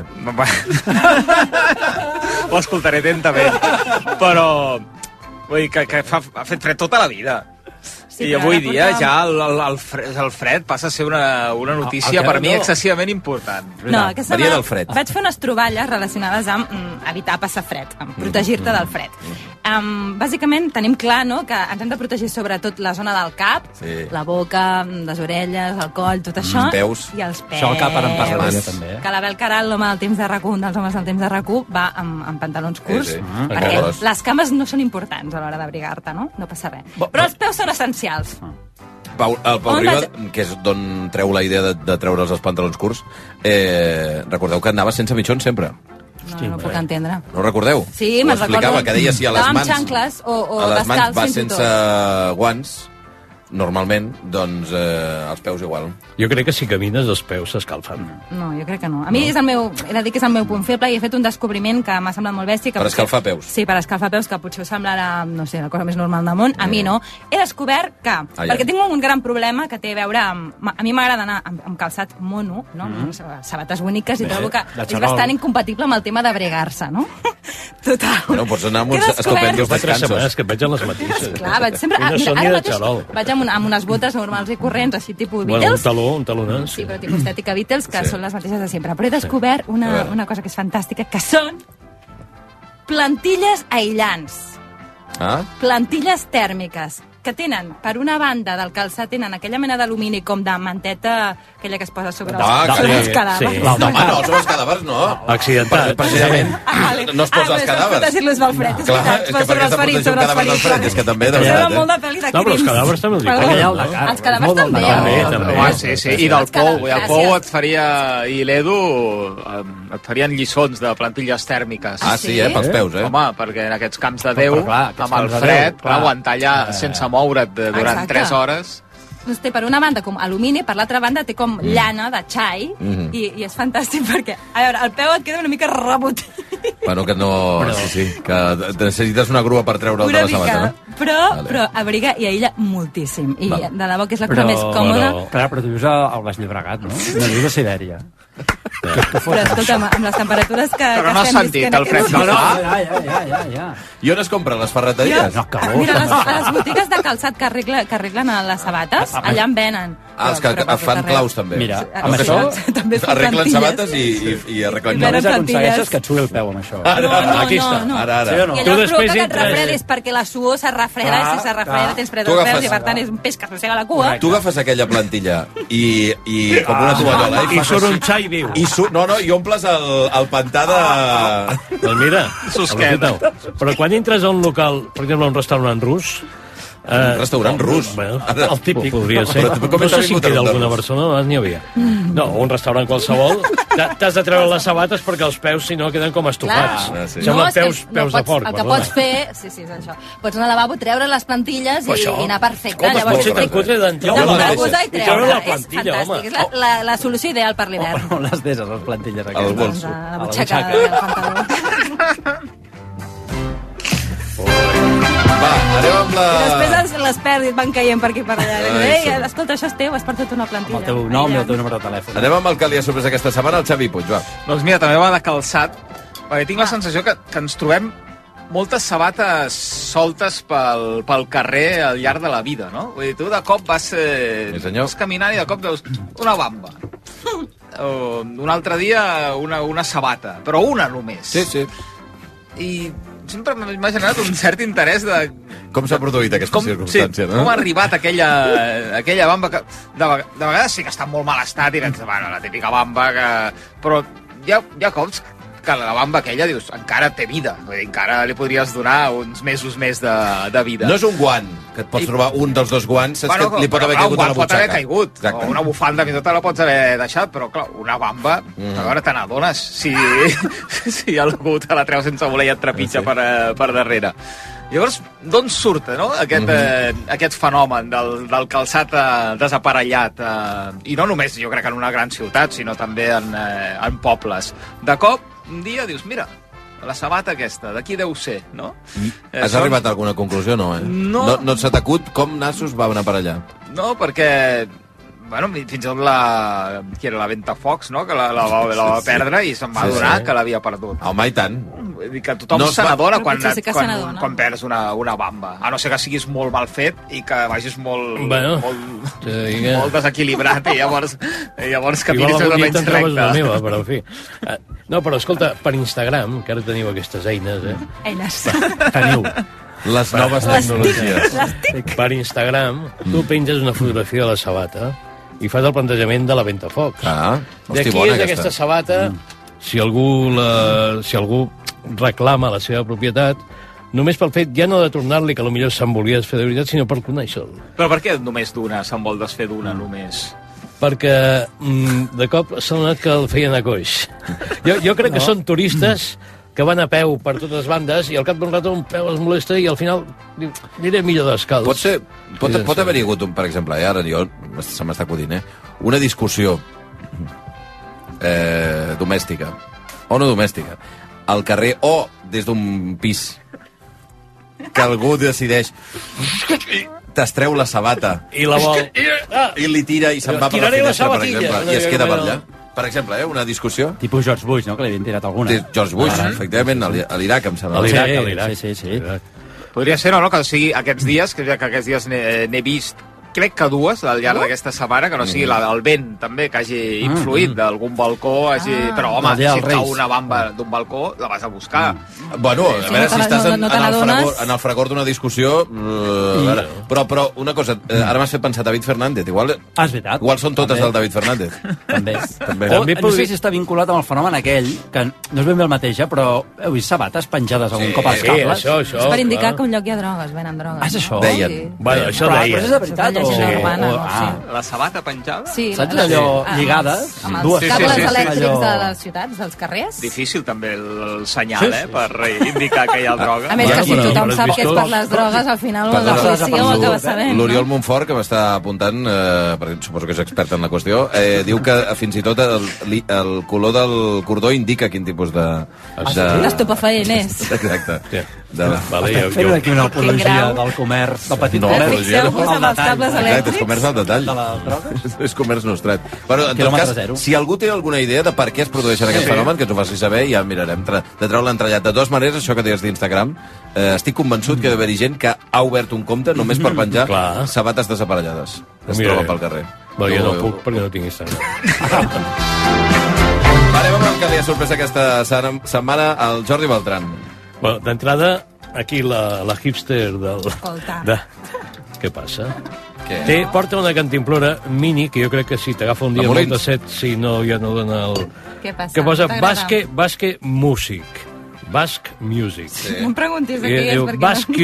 Ho escoltaré atentament. Però... Vull dir que ha fet fred tota la vida. Sí, i avui dia ja el fred passa a ser una notícia per mi excessivament important. No, aquesta setmana vaig fer unes troballes relacionades amb evitar passar fred, amb protegir-te del fred. Bàsicament tenim clar, no?, que ens hem de protegir sobretot la zona del cap, la boca, les orelles, el coll, tot això. Els peus. I els peus. Això al cap ara en parlaré també. Que l'Abel Caral, l'home del temps de RAC1, un dels homes del temps de RAC1, va amb pantalons curts, perquè les cames no són importants a l'hora d'abrigar-te, no? No passa res. Però els peus són essencials. El Pau Riba, que és d'on treu la idea de treure'ls els pantalons curts, recordeu que anava sense mitjons sempre. No puc entendre. No ho recordeu? Sí, me'n recordo. Explicava que deia si a les mans... amb xancles o a les mans va sense sense guants, normalment, doncs els peus igual. Jo crec que si camines els peus s'escalfen. No, jo crec que no. A mi és el meu, he de dir que és el meu punt feble i he fet un descobriment que m'ha semblat molt bèstia. Per escalfar peus? Sí, per escalfar peus, que potser us semblarà, no sé, la cosa més normal del món. A mi no. He descobert que, perquè tinc un gran problema que té a veure amb... A mi m'agrada anar amb calçat mono, no? Sabates úniques, i trobo que és bastant incompatible amb el tema d'abrigar-se, no? Total. Bueno, pots anar amb uns escopendis descansos. Que et veig en les mateixes. Clar, vaig sempre... No són ni de xarol. Vaig amb unes botes normals i corrents, així tipus Beatles. Un talonàs. Sí, però tipus estètica Beatles, que són les mateixes de sempre. Però he descobert una cosa que és fantàstica, que són plantilles aïllants. Plantilles tèrmiques, que tenen, per una banda del calçat, tenen aquella mena d'alumini com de manteta, aquella que es posa sobre els cadàvers. No, sobre els cadàvers no. Accidental. Precisament, no es posa els cadàvers. Protegir-los del fred. Clar, és que per què s'ha protegit un cadàver del fred? És que també, de veritat. Molt de pel·li de crims. No, però els cadàvers també els dic. Els cadàvers també. Sí, i del pou. I el pou et faria, i l'Edu et farien lliçons de plantilles tèrmiques. Ah, sí, pels peus, Home, perquè en aquests camps de Déu, amb el fred, aguantar allà sense moure't durant 3 hores... Doncs té per una banda com alumini, per l'altra banda té com llana de xai, i és fantàstic perquè, a veure, el peu et queda una mica rebotit. Bueno, que no... Sí, que necessites una grua per treure'l de la sabata, no? Però abriga i aïlla moltíssim, i de debò que és la cosa més còmoda. Però tu vius al Baix Llobregat, no? No vius a Sibèria. Però escolta'm, amb les temperatures que però no has sentit el fred que fa? Ja. I on es compren les ferreteries? Mira, a les botigues de calçat que arreglen les sabates, allà en venen. Els que fan claus, també. Mira, amb això arreglen sabates i arreglen claus. Només aconsegueixes que et suri el peu amb això. Aquí està, ara. I allò provoca que et refredis, perquè la suor se refreda, i si se refreda tens fred als peus, i per tant és un peix que arrossega la cua. Tu agafes aquella plantilla i com una tovallola i surt un xai viu. I omples el pantà de... Doncs mira, però quan entres a un local, per exemple, a un restaurant rus... Un restaurant rus? El típic, podria ser. No sé si en queda alguna Barcelona, n'hi havia. No, un restaurant qualsevol, t'has de treure les sabates perquè els peus, si no, queden com estofats. Semblen peus de porc. El que pots fer... Sí, és això. Pots anar al lavabo, treure les plantilles i anar perfecte. Llavors, posar i treure. És fantàstic. És la solució ideal per l'hivern. On les deses, les plantilles aquestes? Al bolso. A la butxaca del pantaló. Va, anem amb la... I després les pèrdues van caient per aquí per allà. Escolta, això és teu, has perdut una plantilla. El teu nom i el teu número de telèfon. Anem amb el que li ha sorprès aquesta setmana, el Xavi Puig, va. Doncs mira, també va de calçat, perquè tinc la sensació que ens trobem moltes sabates soltes pel carrer al llarg de la vida, no? Vull dir, tu de cop vas caminant i de cop veus una bamba. Un altre dia una sabata, però una només. Sí. I sempre m'ha generat un cert interès de... Com s'ha produït aquesta circumstància, no? Com ha arribat aquella bamba que de vegades sí que està en molt mal estat i penses, bueno, la típica bamba que... Però hi ha cops que la bamba aquella, dius, encara té vida. Vull dir, encara li podries donar uns mesos més de vida. No és un guant, que et pots trobar un dels dos guants, saps que li pot haver caigut a la butxaca. Pot haver caigut, o una bufanda, fins i tot la pots haver deixat, però clar, una bamba, a veure, te n'adones si algú te la treu sense voler i et trepitja per darrere. Llavors, d'on surt aquest fenomen del calçat desaparellat? I no només, jo crec que en una gran ciutat, sinó també en pobles. De cop, un dia dius, mira, la sabata aquesta, d'aquí deu ser, no? Has arribat a alguna conclusió, no? No s'ha t'acut com nassos va anar per allà? No, perquè... Bueno, fins i tot la Ventafocs, no?, que la va perdre i se'n va adonar que l'havia perdut. Home, i tant. Vull dir que tothom se n'adona quan perds una bamba. A no ser que siguis molt mal fet i que vagis molt desequilibrat i llavors caminis menys recte. Meva, però en fi. No, però escolta, per Instagram, que ara teniu aquestes eines, Eines. Teniu. Les noves tecnologies. Per Instagram, tu penges una fotografia de la sabata i fas el plantejament de la Ventafocs. D'aquí és aquesta sabata, si algú reclama la seva propietat, només pel fet ja no de tornar-li, que potser se'n volia desfer de veritat, sinó per conèixer-lo. Però per què només d'una? Se'n vol desfer d'una només? Perquè de cop s'ha donat que el feien a coix. Jo crec que són turistes que van a peu per totes bandes i al cap d'un rato un peu es molesta i al final diré millor descalç. Pot haver-hi hagut, per exemple, ara se m'està acudint, una discussió domèstica, o no domèstica, al carrer o des d'un pis, que algú decideix t'estreu la sabata i la vol i li tira i se'n va per la finestra, per exemple, i es queda per allà. Per exemple, una discussió... Tipus George Bush, no?, que li havien tirat alguna. George Bush, efectivament, a l'Iraq, em sembla. A l'Iraq. Sí. Podria ser, no?, que sigui aquests dies, que aquests dies n'he vist, crec que dues al llarg d'aquesta setmana, que no sigui el vent, també, que hagi influït d'algun balcó, però, home, si et cau una bamba d'un balcó, la vas a buscar. Bueno, a veure si estàs en el fragor d'una discussió... Però una cosa, ara m'has fet pensar David Fernández, igual són totes del David Fernández. També. No sé si està vinculat amb el fenomen aquell, que no és ben bé el mateix, però heu vist sabates penjades algun cop als cables? Sí, això. És per indicar que un lloc hi ha drogues, venen drogues. És això? Deien. Bueno, això deien. Però és de veritat, La sabata penjada? Sí. Saps allò lligades? Amb els cables elèctrics de les ciutats, dels carrers. Difícil també el senyal, per indicar que hi ha droga. A més que si tothom sap que és per les drogues, al final la policia ho acaba sabent. L'Oriol Montfort, que m'està apuntant, perquè suposo que és expert en la qüestió, diu que fins i tot el color del cordó indica quin tipus de... D'estupefaent és. Exacte. Estem fent aquí una apologia del comerç, del petit comerç. Fixeu-vos amb els cables elèctrics. És comerç al detall. És comerç nostrat. Però, en tot cas, si algú té alguna idea de per què es produeixen aquest fenomen, que ens ho faci saber i ja mirarem de treure l'entrellat. De totes maneres, això que deies d'Instagram, estic convençut que hi ha d'haver gent que ha obert un compte només per penjar sabates desaparellades. Es troba pel carrer. Jo no puc perquè no tinc Instagram. Anem amb el que li ha sorprès aquesta setmana al Jordi Beltran. Bueno, d'entrada, aquí la hipster Què passa? Porta una cantimplora mini, que jo crec que si t'agafa un dia molt de set, si no, ja no dona el... Què passa? Que posa Basque Music. Basque Music. No em preguntis de què és, perquè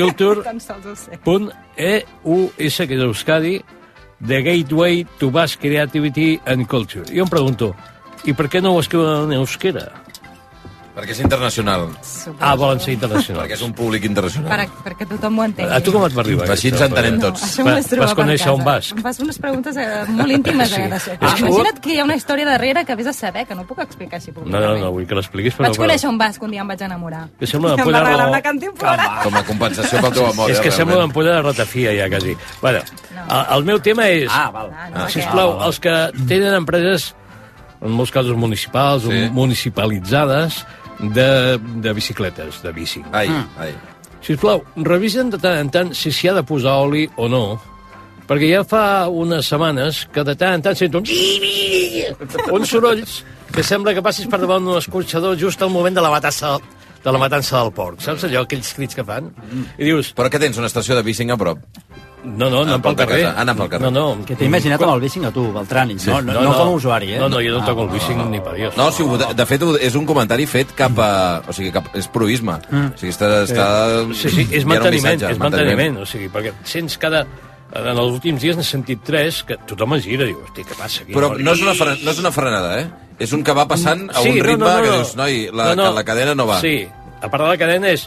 basqueculture.eus, que és Euskadi, The Gateway to Basque Creativity and Culture. Jo em pregunto, i per què no ho escriuen en euskera? Perquè és internacional. Volen ser internacionals. Perquè és un públic internacional. Perquè tothom ho entengui. A tu com et va arribar? Així ens entenem tots. Vas conèixer un basc? Em fas unes preguntes molt íntimes. Imagina't que hi ha una història darrere que vés a saber, que no puc explicar així públicament. No, vull que l'expliquis. Vaig conèixer un basc, un dia em vaig enamorar. Que sembla em va regalar una cantimplora. Com a compensació pel teu amor. És que sembla una ampolla de ratafia, ja, quasi. Bueno, el meu tema és... Sisplau, els que tenen empreses, en molts casos municipals o municipalitzades, de bicicletes, de bici. Sisplau, revisen de tant en tant si s'hi ha de posar oli o no, perquè ja fa unes setmanes que de tant en tant sento uns sorolls que sembla que passis per davant d'un escorxador just al moment de la matança del porc. Saps allò, aquells crits que fan? I dius... Però què tens, una estació de bicing a prop? No, anant pel carrer. Que t'he imaginat amb el bicing a tu, Beltran, no com a usuari, No, jo no toco el bicing ni per Dios. No, de fet, és un comentari fet cap a... O sigui, és proisme. O sigui, està... Sí, és manteniment. O sigui, perquè sents cada... En els últims dies n'he sentit 3 que tothom es gira i diu, hosti, què passa aquí? Però no és una frenada, És un que va passant a un ritme que dius, noi, la cadena no va. Sí, a part de la cadena és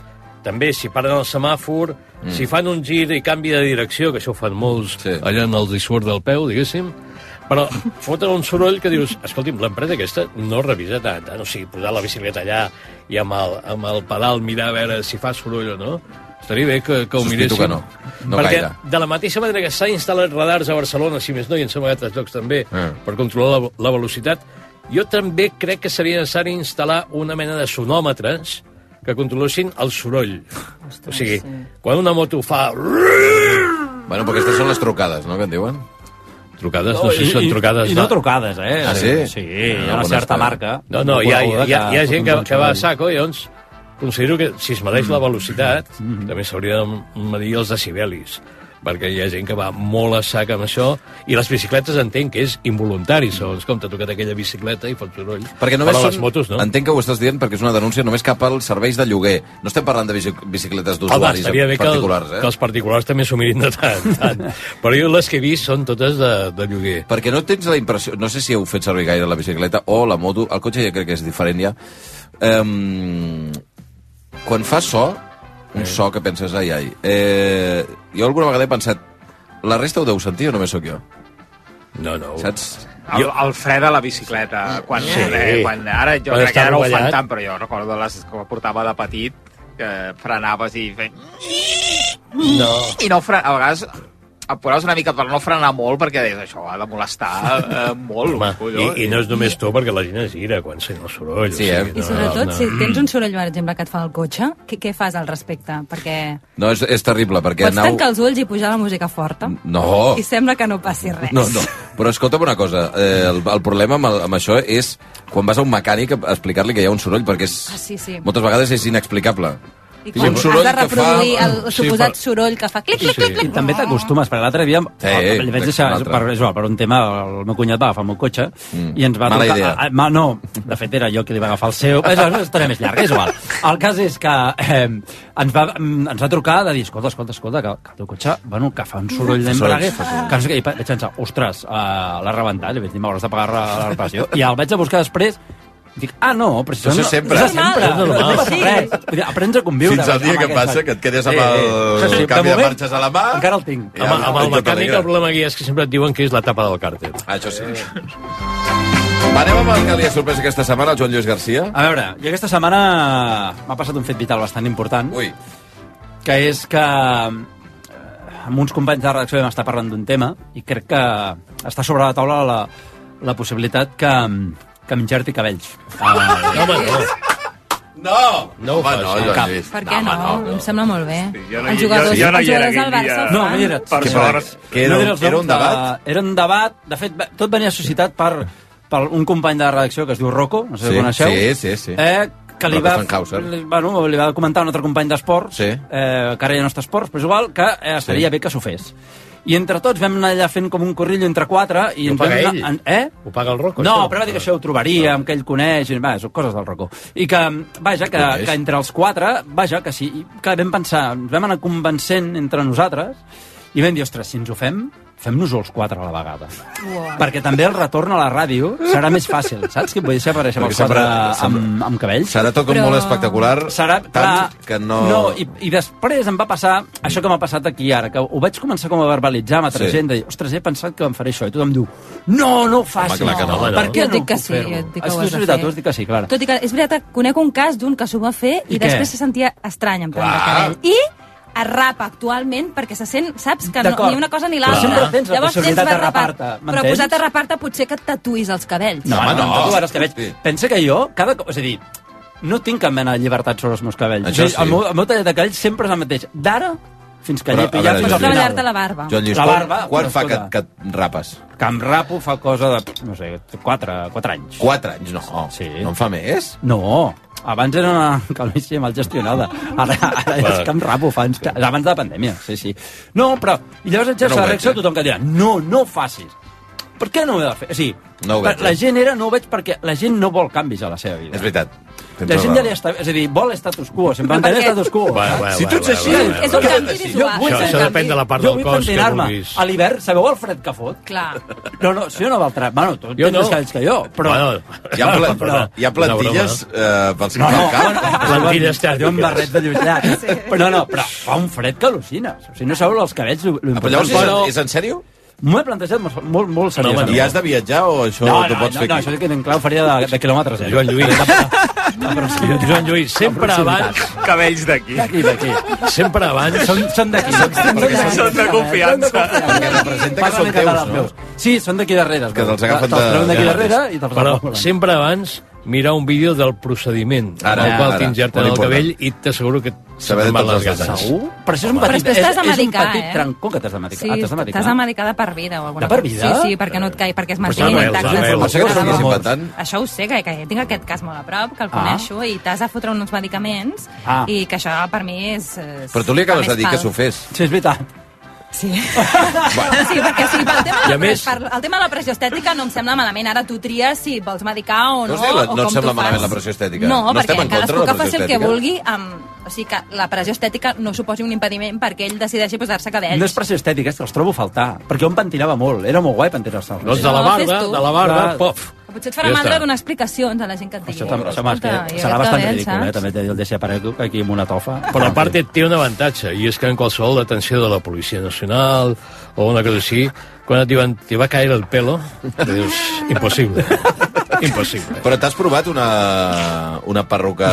també, si paren el semàfor, si fan un gir i canvi de direcció, que això ho fan molts, allà en els hi surt del peu, diguéssim, però foten un soroll que dius, escolti'm, l'empresa aquesta no revisa tant, o sigui, posar la bicicleta allà i amb el pedal mirar a veure si fa soroll o no. Estaria bé que ho miréssim. Que no perquè gaire. De la mateixa manera que s'ha instal·lat radars a Barcelona, si més no, i en sembla altres llocs també, per controlar la velocitat, jo també crec que seria necessari instal·lar una mena de sonòmetres que controlessin el soroll. O sigui, quan una moto fa... Bueno, però aquestes són les trucades, no?, que en diuen? Trucades? No sé si són trucades... I no trucades, eh? Ah, sí? Sí, hi ha una certa marca. No, hi ha gent que va a saco i llavors considero que si es medeix la velocitat també s'hauria de medir els decibelis, perquè hi ha gent que va molt a sac amb això, i les bicicletes entenc que és involuntari, segons com t'ha tocat aquella bicicleta i fot soroll. Perquè només les motos, no? Entenc que ho estàs dient perquè és una denúncia només cap als serveis de lloguer. No estem parlant de bicicletes d'usuaris particulars, que els particulars també s'ho mirin de tant. Però jo les que he vist són totes de lloguer. Perquè no tens la impressió... No sé si heu fet servir gaire la bicicleta o la moto. El cotxe ja crec que és diferent, ja. Quan fa so, un so que penses, ai. Jo alguna vegada he pensat, la resta ho deu sentir o només sóc jo? No. Saps? El fre de la bicicleta, quan ara jo crec que ara ho fan tant, però jo recordo que portava de petit, que frenaves i i no a vegades apuraves una mica per no frenar molt, perquè deies, això ha de molestar molt. Home, i no és només tu, perquè la gent es gira quan sent el soroll. Sí, I sobretot, si tens un soroll, per exemple, que et fa el cotxe, què fas al respecte? Perquè... No, és terrible, perquè... Pots tancar els ulls i pujar la música forta? No! I sembla que no passi res. No. Però escolta'm una cosa, el problema amb això és quan vas a un mecànic a explicar-li que hi ha un soroll, perquè moltes vegades és inexplicable. I quan has de reproduir el suposat soroll que fa clic, clic, clic, clic. I també t'acostumes, perquè l'altre dia li vaig deixar, per un tema, el meu cunyat va agafar el meu cotxe i ens va Mala trucar... idea. No, de fet era jo qui li va agafar el seu. És una història més llarga, és igual. El cas és que ens va trucar de dir, escolta, que el teu cotxe, bueno, que fa un soroll d'embrague, que no sé què, i vaig pensar, ostres, l'ha rebentat, li vaig dir, m'hauràs de pagar la reparació. I el vaig a buscar després. Dic, no, però això és sempre. És normal. No passa res. Aprens a conviure. Fins al dia que passa, que et quedes amb el canvi de marxes a la mà... Encara el tinc. Amb el mecànic el problema aquí és que sempre et diuen que és la tapa del càrter. Això sí. Anem amb el que li ha sorprès aquesta setmana, el Joan Lluís Garcia. A veure, jo aquesta setmana m'ha passat un fet vital bastant important, que és que amb uns companys de redacció vam estar parlant d'un tema i crec que està sobre la taula la possibilitat que m'injerti cabells. No ho fas. Per què no? Em sembla molt bé. Els jugadors del Barça ho fan. No hi eres. Era un debat? Era un debat. De fet, tot venia suscitat per un company de redacció que es diu Rocco, no sé si el coneixeu. Sí. Que li va comentar un altre company d'esports, que ara ja no està a esports, però és igual, que estaria bé que s'ho fes. I entre tots vam anar allà fent com un corrillo entre quatre. I ho paga ell? Ho paga el Rocco? No, però va dir que això ho trobaríem, que ell coneix, són coses del Rocco. I que, que entre els quatre, que sí, que vam pensar, ens vam anar convencent entre nosaltres, i vam dir, ostres, si ens ho fem-nos-ho els quatre a la vegada. Perquè també el retorn a la ràdio serà més fàcil, saps? Que vull dir, aparèixer amb els quatre amb cabells. Serà tot com molt espectacular, tant que no... No, i després em va passar això que m'ha passat aquí ara, que ho vaig començar com a verbalitzar amb altra gent, de dir, ostres, he pensat que em faré això, i tothom diu, no ho facis. Per què no puc fer-ho? Tu has dit que sí, clar. Tot i que és veritat, conec un cas d'un que s'ho va fer i després se sentia estrany en plan de cabell. I es rapa actualment perquè se sent, saps, que ni una cosa ni l'altra. Sempre tens la possibilitat de rapar-te, m'entens? Però posat a rapar-te potser que et tatuïs els cabells. No, tatuar els cabells. Pensa que jo, és a dir, no tinc cap mena de llibertat sobre els meus cabells. El meu tallet de cabells sempre és el mateix. D'ara fins que n'hi he pillat fins al final. Treballar-te la barba. Joan Lluís, quan fa que et rapes? Que em rapo fa cosa de, no sé, 4 anys. 4 anys? No. No en fa més? No. Abans era una calvície mal gestionada. Ara és que em rapo abans de la pandèmia, sí. No, però... I llavors ets la reacció de tothom que dirà, no facis. per què no ho he de fer? O sigui, No ho veig, la gent no ho veig perquè la gent no vol canvis a la seva vida. És veritat. La gent ja li està... És a dir, vol status quo, sempre entén status quo. Si tu ets així... És un canvi visual. Això depèn de la part del cos que vulguis. A l'hivern, sabeu el fred que fot? Clar. No, si jo no val trap. Bueno, tu tens més cabells que jo, però... Hi ha plantilles pels que fan cap. Plantilles jo amb barret de lluitat. Però fa un fred que al·lucines. O sigui, no sabeu els cabells... Però llavors, és en sèrio? M'ho he plantejat molt seriosament. I has de viatjar o això t'ho pots fer aquí? No, això que en clau faria de quilòmetres. Joan Lluís, sempre abans... Cabells d'aquí. D'aquí. Sempre abans... Són d'aquí. Són de confiança. Perquè representa que són teus, no? Sí, són d'aquí darrere. Que te'ls agafen te'ls treuen d'aquí darrere i te'ls Però sempre abans mirar un vídeo del procediment amb el qual t'injerten el cabell i t'asseguro que saber de tots els ganes. Segur? Però això és un petit trancó que t'has de medicar. Sí, t'has de medicar de per vida o alguna cosa. De per vida? Sí, perquè no et caigui, perquè es mantingui intacte. Això ho sé, que tinc aquest cas molt a prop, que el coneixo, i t'has de fotre uns medicaments, i que això per mi és... Però tu li acabes de dir que s'ho fes. Sí, és veritat. Sí. Sí, perquè sí, el tema de la pressió estètica no em sembla malament. Ara tu tries si vols medicar o no. No et sembla malament la pressió estètica? No, perquè cadascú que faci el que vulgui, o sigui que la pressió estètica no suposi un impediment perquè ell decideixi posar-se cabells. No és pressió estètica, és que els trobo a faltar. Perquè jo em pentinava molt, era molt guai pentinar-se. Doncs de la barba, pof. Potser et farà mandra donar explicacions a la gent que et digui. Això serà bastant ridícul, també t'he dit el deixa aparegut aquí amb una tofa. Però a part té un avantatge, i és que en qualsevol detenció de la Policia Nacional o una cosa així, quan et diuen te va caer el pelo, dius, impossible. Impossible. Però t'has provat una perruca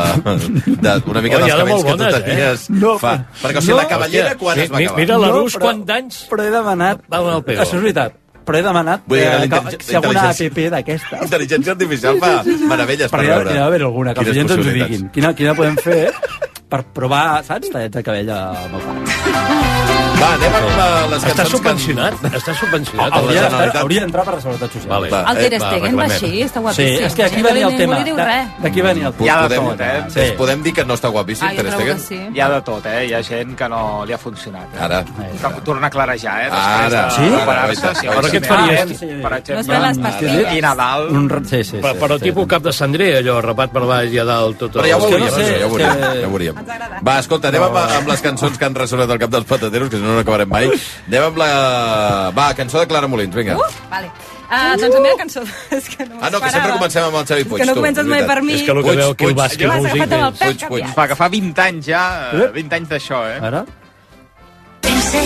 una mica dels cabells que tu tenies fa... Perquè o sigui, la cavallera quan es va acabar? Mira la Rus quant d'anys però he demanat... Això és veritat. Però he demanat si alguna app d'aquesta... Intel·ligència artificial fa meravelles per veure. N'hi ha d'haver alguna, que els oients ens ho diguin. Quina podem fer per provar, saps, tallets de cabell amb el pare. Va, anem amb les cançons... Està subvencionat. Hauria d'entrar per la Seguretat Social. El Ter Stegen va així, està guapíssim. Sí, és que aquí venia el tema. D'aquí venia el tema. Hi ha de tot, eh? Podem dir que no està guapíssim, Ter Stegen? Hi ha de tot, eh? Hi ha gent que no li ha funcionat. Ara. Torna a clarejar, eh? Ara. Sí? Però què et faries? Per exemple, i Nadal... Però tipus cap de cendrer, allò, rapat per baix i a dalt tot... Però ja ho veuríem. Va, escolta, anem amb les cançons que han ressonat al cap dels patateros, que si no acabarem mai. Anem amb la... Va, cançó de Clara Molins, vinga. Vale. Doncs la meva cançó... És que no que sempre comencem amb el Xavi Puig. És que no comences mai per mi. És que el que veu aquí el bàsquet músic... Va, que fa 20 anys ja, 20 anys d'això, eh? Ara? Pensé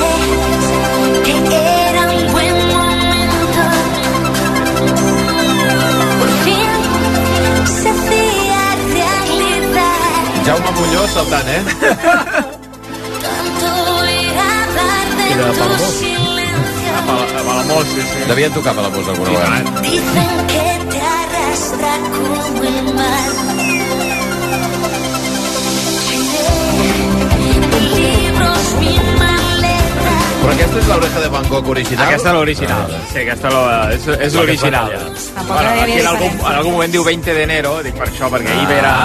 que era un buen momento. Por fin se hacía realidad. Jaume Muñoz saltant, eh? Tanto era tarde en tu silencio. A Palamós, sí. Devien tocar a Palamós alguna vegada. Dicen que te arrastra como el mar. Libros, mi maleta. Però aquesta és l'oreja de Van Gogh original? Aquesta és l'original. Sí, aquesta és l'original. Bueno, aquí en algun moment diu 20 de enero, dic per això, perquè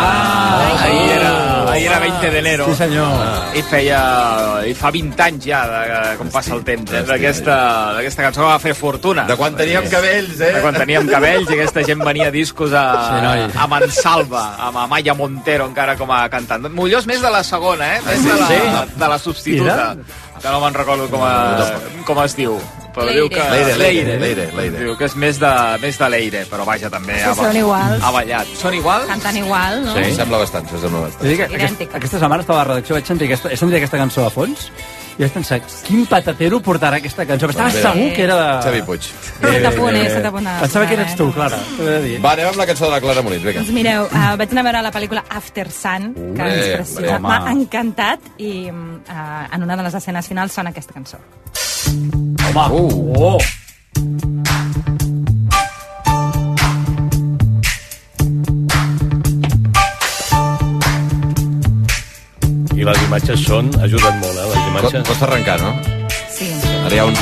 ahir era 20 de enero. Sí, senyor. I fa 20 anys ja, com passa el temps, d'aquesta cançó que va fer fortuna. De quan teníem cabells, eh? De quan teníem cabells i aquesta gent venia a discos a Mansalva, amb Amaya Montero encara com a cantant. Mollós més de la segona, eh? Més de la substituta. Que no me'n recordo com es diu. Però diu que... Leire. Diu que és més de Leire, però vaja, també són iguals. Ha ballat. Són iguals? Canten igual, no? Sí, sembla bastant. Aquesta setmana estava a la redacció, vaig sentir aquesta cançó a fons i vaig pensar, quin patatero portarà aquesta cançó? Estava segur que era de... Xavi Puig. Pensava que eres tu, Clara. Va, anem amb la cançó de la Clara Molins, vinga. Doncs mireu, vaig anar a veure la pel·lícula After Sun, que ens preciosa. M'ha encantat i en una de les escenes finals sona aquesta cançó. Home! I les imatges ajuden molt, les imatges. Costa arrencar, no? Sí. Ara hi ha un...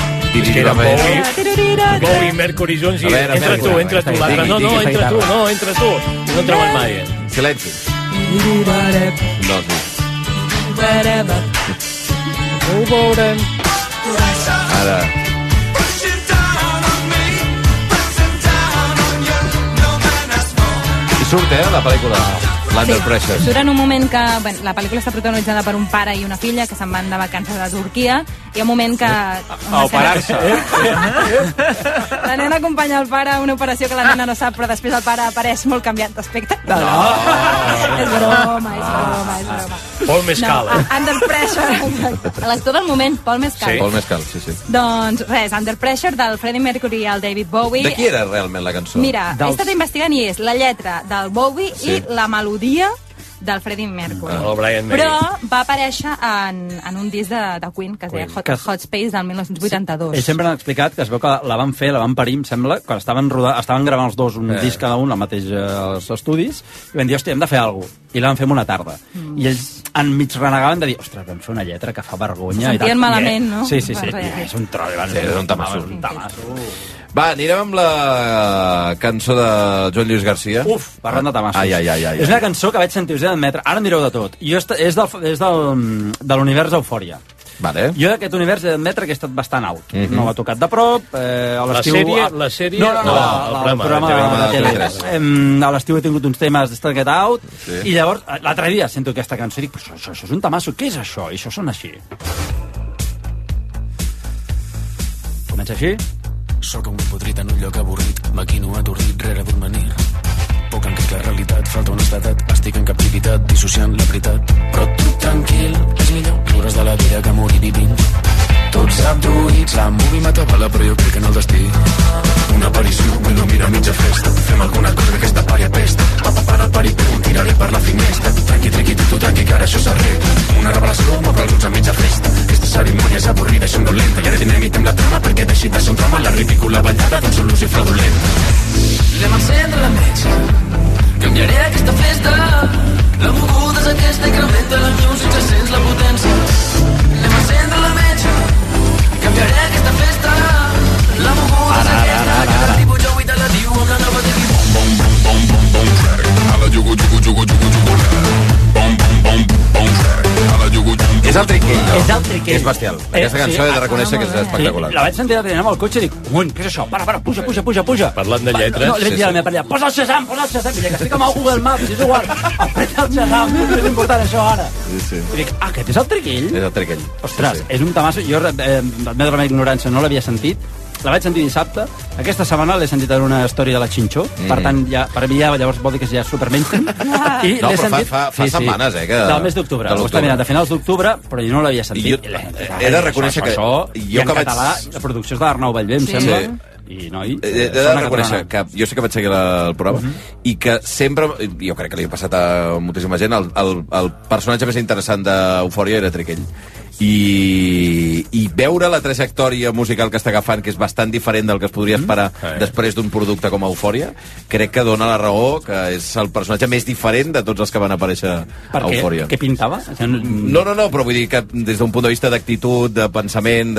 Bowie, Mercury Jones, i entra tu. L'altre, no, entra tu. No treuen mai, Silenci. No, sí. Ara. surt, la pel·lícula. L'Under Pressure. Surt en un moment que... Bueno, la pel·lícula està protagonitzada per un pare i una filla que se'n van de vacances a Turquia. Hi ha un moment que... A operar-se. La nena acompanya el pare a una operació que la nena no sap, però després el pare apareix molt canviat d'aspecte. No. És broma. Paul Mescal. No, Under Pressure. L'actor del moment, Paul Mescal. Sí. Paul Mescal, sí. Doncs res, Under Pressure del Freddie Mercury i el David Bowie. De qui era realment la cançó? Mira, he estat investigant i és la lletra del Bowie i la melodia del Freddie Mercury. Però va aparèixer en un disc de Queen que es deia Hot Space del 1982. Ells sempre han explicat que es veu que la van parir, em sembla, quan estaven gravant els dos un disc cada un al mateix als estudis, i van dir, hòstia, hem de fer alguna cosa. I la van fer en una tarda. I ells enmig renegaven de dir, ostres, vam fer una lletra que fa vergonya. Se sentien malament, no? Sí. És un tros. És un tamasso. Va, anirem amb la cançó de Joan Lluís Garcia. Parlant de tamassos. Ai. És una cançó que vaig sentir, us he d'admetre, ara en direu de tot. És de l'univers Eufòria. Vale. Jo d'aquest univers he d'admetre que he estat bastant out. No m'ha tocat de prop. A l'estiu... La sèrie? No, el programa de TV3. A l'estiu he tingut uns temes d'estar aquest out, i llavors, l'altre dia sento aquesta cançó i dic, però això és un tamasso, què és això? I això sona així. Comença així. Soc un podrit en un lloc avorrit, maquino atordit rere d'un menir. Poc en què la realitat, falta honestedat, estic en captivitat, dissociant la veritat. Però tu tranquil, és millor plores de la vida que morir vivint. Tots abduïts, la movie m'atabala, però jo crec en el destí. Una aparició, m'il·lumina mitja festa. Fem alguna cosa que aquesta pària pesta. Para el paripé, tiraré per la finestra. Tranqui, tu tranqui, que ara això s'arregla. Una revelació, m'obre els ulls a mitja festa. Aquesta cerimònia és avorrida i somnolenta. I ara dinamitem la trama perquè deixi de ser un drama la ridícula ballada d'un solució fraudulenta. Anem a encendre la metge. Canviaré aquesta festa. La moguda és aquesta, incrementa la música, que sents la potència. Anem a encendre la metge. Canviaré aquesta festa. La moguda és aquesta, que t'arribo jo i te la diu amb la nova de bom, bom, bom, bom, bom, bom, track. A la jugo, bom, bom, bom, bom, track. A la jugo, és el Triquell, no? És el Triquell. És bestial. Aquesta cançó he de reconèixer que és espectacular. La vaig sentir l'altre dia amb el cotxe i dic, què és això? Para, puja. Parlant de lletres... No, li vaig dir a la meva parella, posa el Shazam, i que estic amb el Google Maps, és igual, apreta el Shazam, és important això ara. Sí. I dic, aquest és el Triquell? És el Triquell. Ostres, és un tamasso, jo, admetre la meva ignorància, no l'havia sentit, la vaig sentir dissabte, aquesta setmana l'he sentit en una història de la Xinxó, per tant, per mi ja, llavors vol dir que ja és supermainstream. No, però fa setmanes, que... Del mes d'octubre, de finals d'octubre, però jo no l'havia sentit. He de reconèixer que... I en català, la producció és d'Arnau Bellver, em sembla. I, noi, he de reconèixer que jo sé que vaig seguir el programa i que sempre, jo crec que li ha passat a moltíssima gent, el personatge més interessant d'Eufòria era Triquell. I veure la trajectòria musical que està agafant, que és bastant diferent del que es podria esperar després d'un producte com Eufòria, crec que dona la raó que és el personatge més diferent de tots els que van aparèixer a Eufòria. Què pintava? No, però vull dir que des d'un punt de vista d'actitud, de pensament,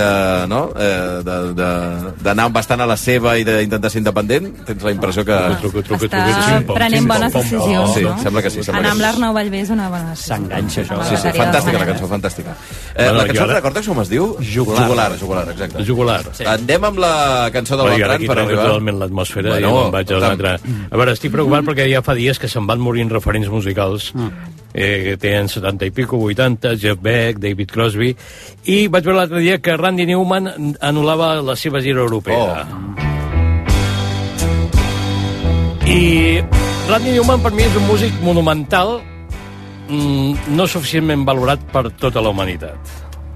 d'anar bastant a la seva i d'intentar ser independent, tens la impressió que... Està prenent bones decisions, sí, no? Sembla que sí. Anar amb l'Arnau Bellver és una bona decisió. S'enganxa, això. Sí, fantàstica la cançó, fantàstica. La cançó, recorda com es diu? Jugular, exacte. Jugular. Anem amb la cançó del Beltran per arribar. Totalment l'atmosfera i me'n vaig a l'altre. A veure, estic preocupat perquè ja fa dies que se'n van morint referents musicals que tenen 70 i pico, 80, Jeff Beck, David Crosby, i vaig veure l'altre dia que Randy Newman anul·lava la seva gira europea. I Randy Newman per mi és un músic monumental, no suficientment valorat per tota la humanitat.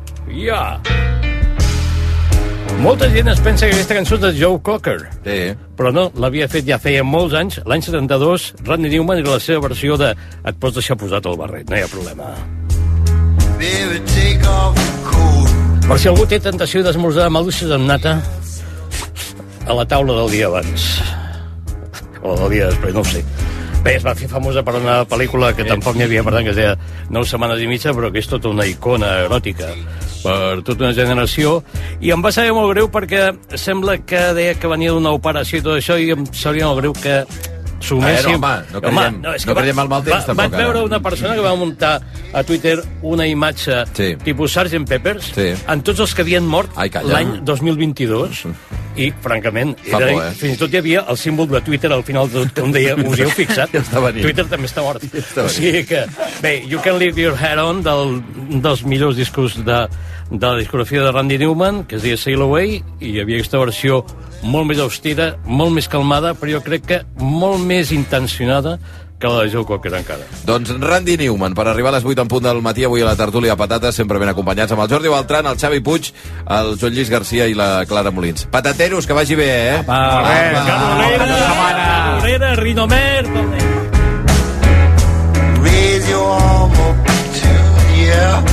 Molta gent es pensa que aquesta cançó és de Joe Cocker, però no, l'havia fet ja feia molts anys. L'any 72, Randy Newman era la seva versió de Et pots deixar posat el barret, no hi ha problema. Per si algú té tentació d'esmorzar maduixes amb nata a la taula del dia abans o del dia després, no ho sé. Bé, es va fer famosa per una pel·lícula que tampoc n'hi havia, per tant, que es deia 9 setmanes i mitja, però que és tota una icona eròtica per tota una generació, i em va saber molt greu perquè sembla que deia que venia d'una operació i tot això, i em sabria molt greu que suméssim... No creiem el mal temps, tampoc. Vaig veure una persona que va muntar a Twitter una imatge tipus Sgt. Peppers en tots els que havien mort l'any 2022, I, francament, fins i tot hi havia el símbol de Twitter al final de tot, com deia, us hi heu fixat? Twitter també està mort. O sigui que, bé, You Can Leave Your Hair On, dels millors discos de la discografia de Randy Newman, que es deia Sail Away, i hi havia aquesta versió molt més austera, molt més calmada, però jo crec que molt més intencionada que la de Joe Cocker encara. Doncs Randy Newman, per arribar a les 8 en punt del matí, avui a la tertúlia Patates, sempre ben acompanyats amb el Jordi Beltran, el Xavi Puig, el Joan Lluís Garcia i la Clara Molins. Patateros, que vagi bé, eh? Molt bé, Carolera, Rinomer, Raise your arm up to the air.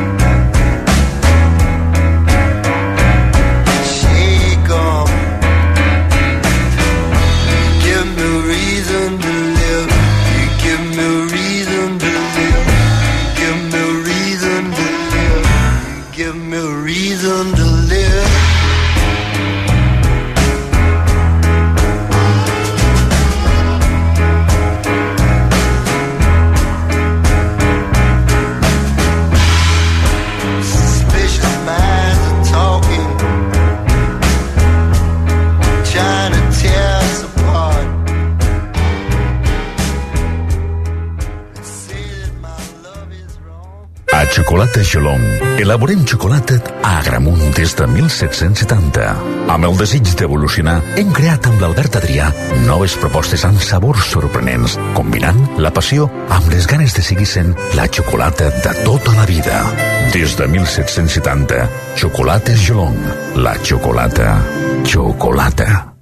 Shake 'em. Give me a reason to live. Give me a reason to live. Give me a reason to live. Give me a reason to live. Suspicious minds are talking, trying to tear us apart. A Xocolata Jolong elaborem xocolata a Agramunt des de 1770. Amb el desig d'evolucionar, hem creat amb l'Albert Adrià noves propostes amb sabors sorprenents, combinant la passió amb les ganes de seguir sent la xocolata de tota la vida. Des de 1770, Xocolates Jolong. La xocolata.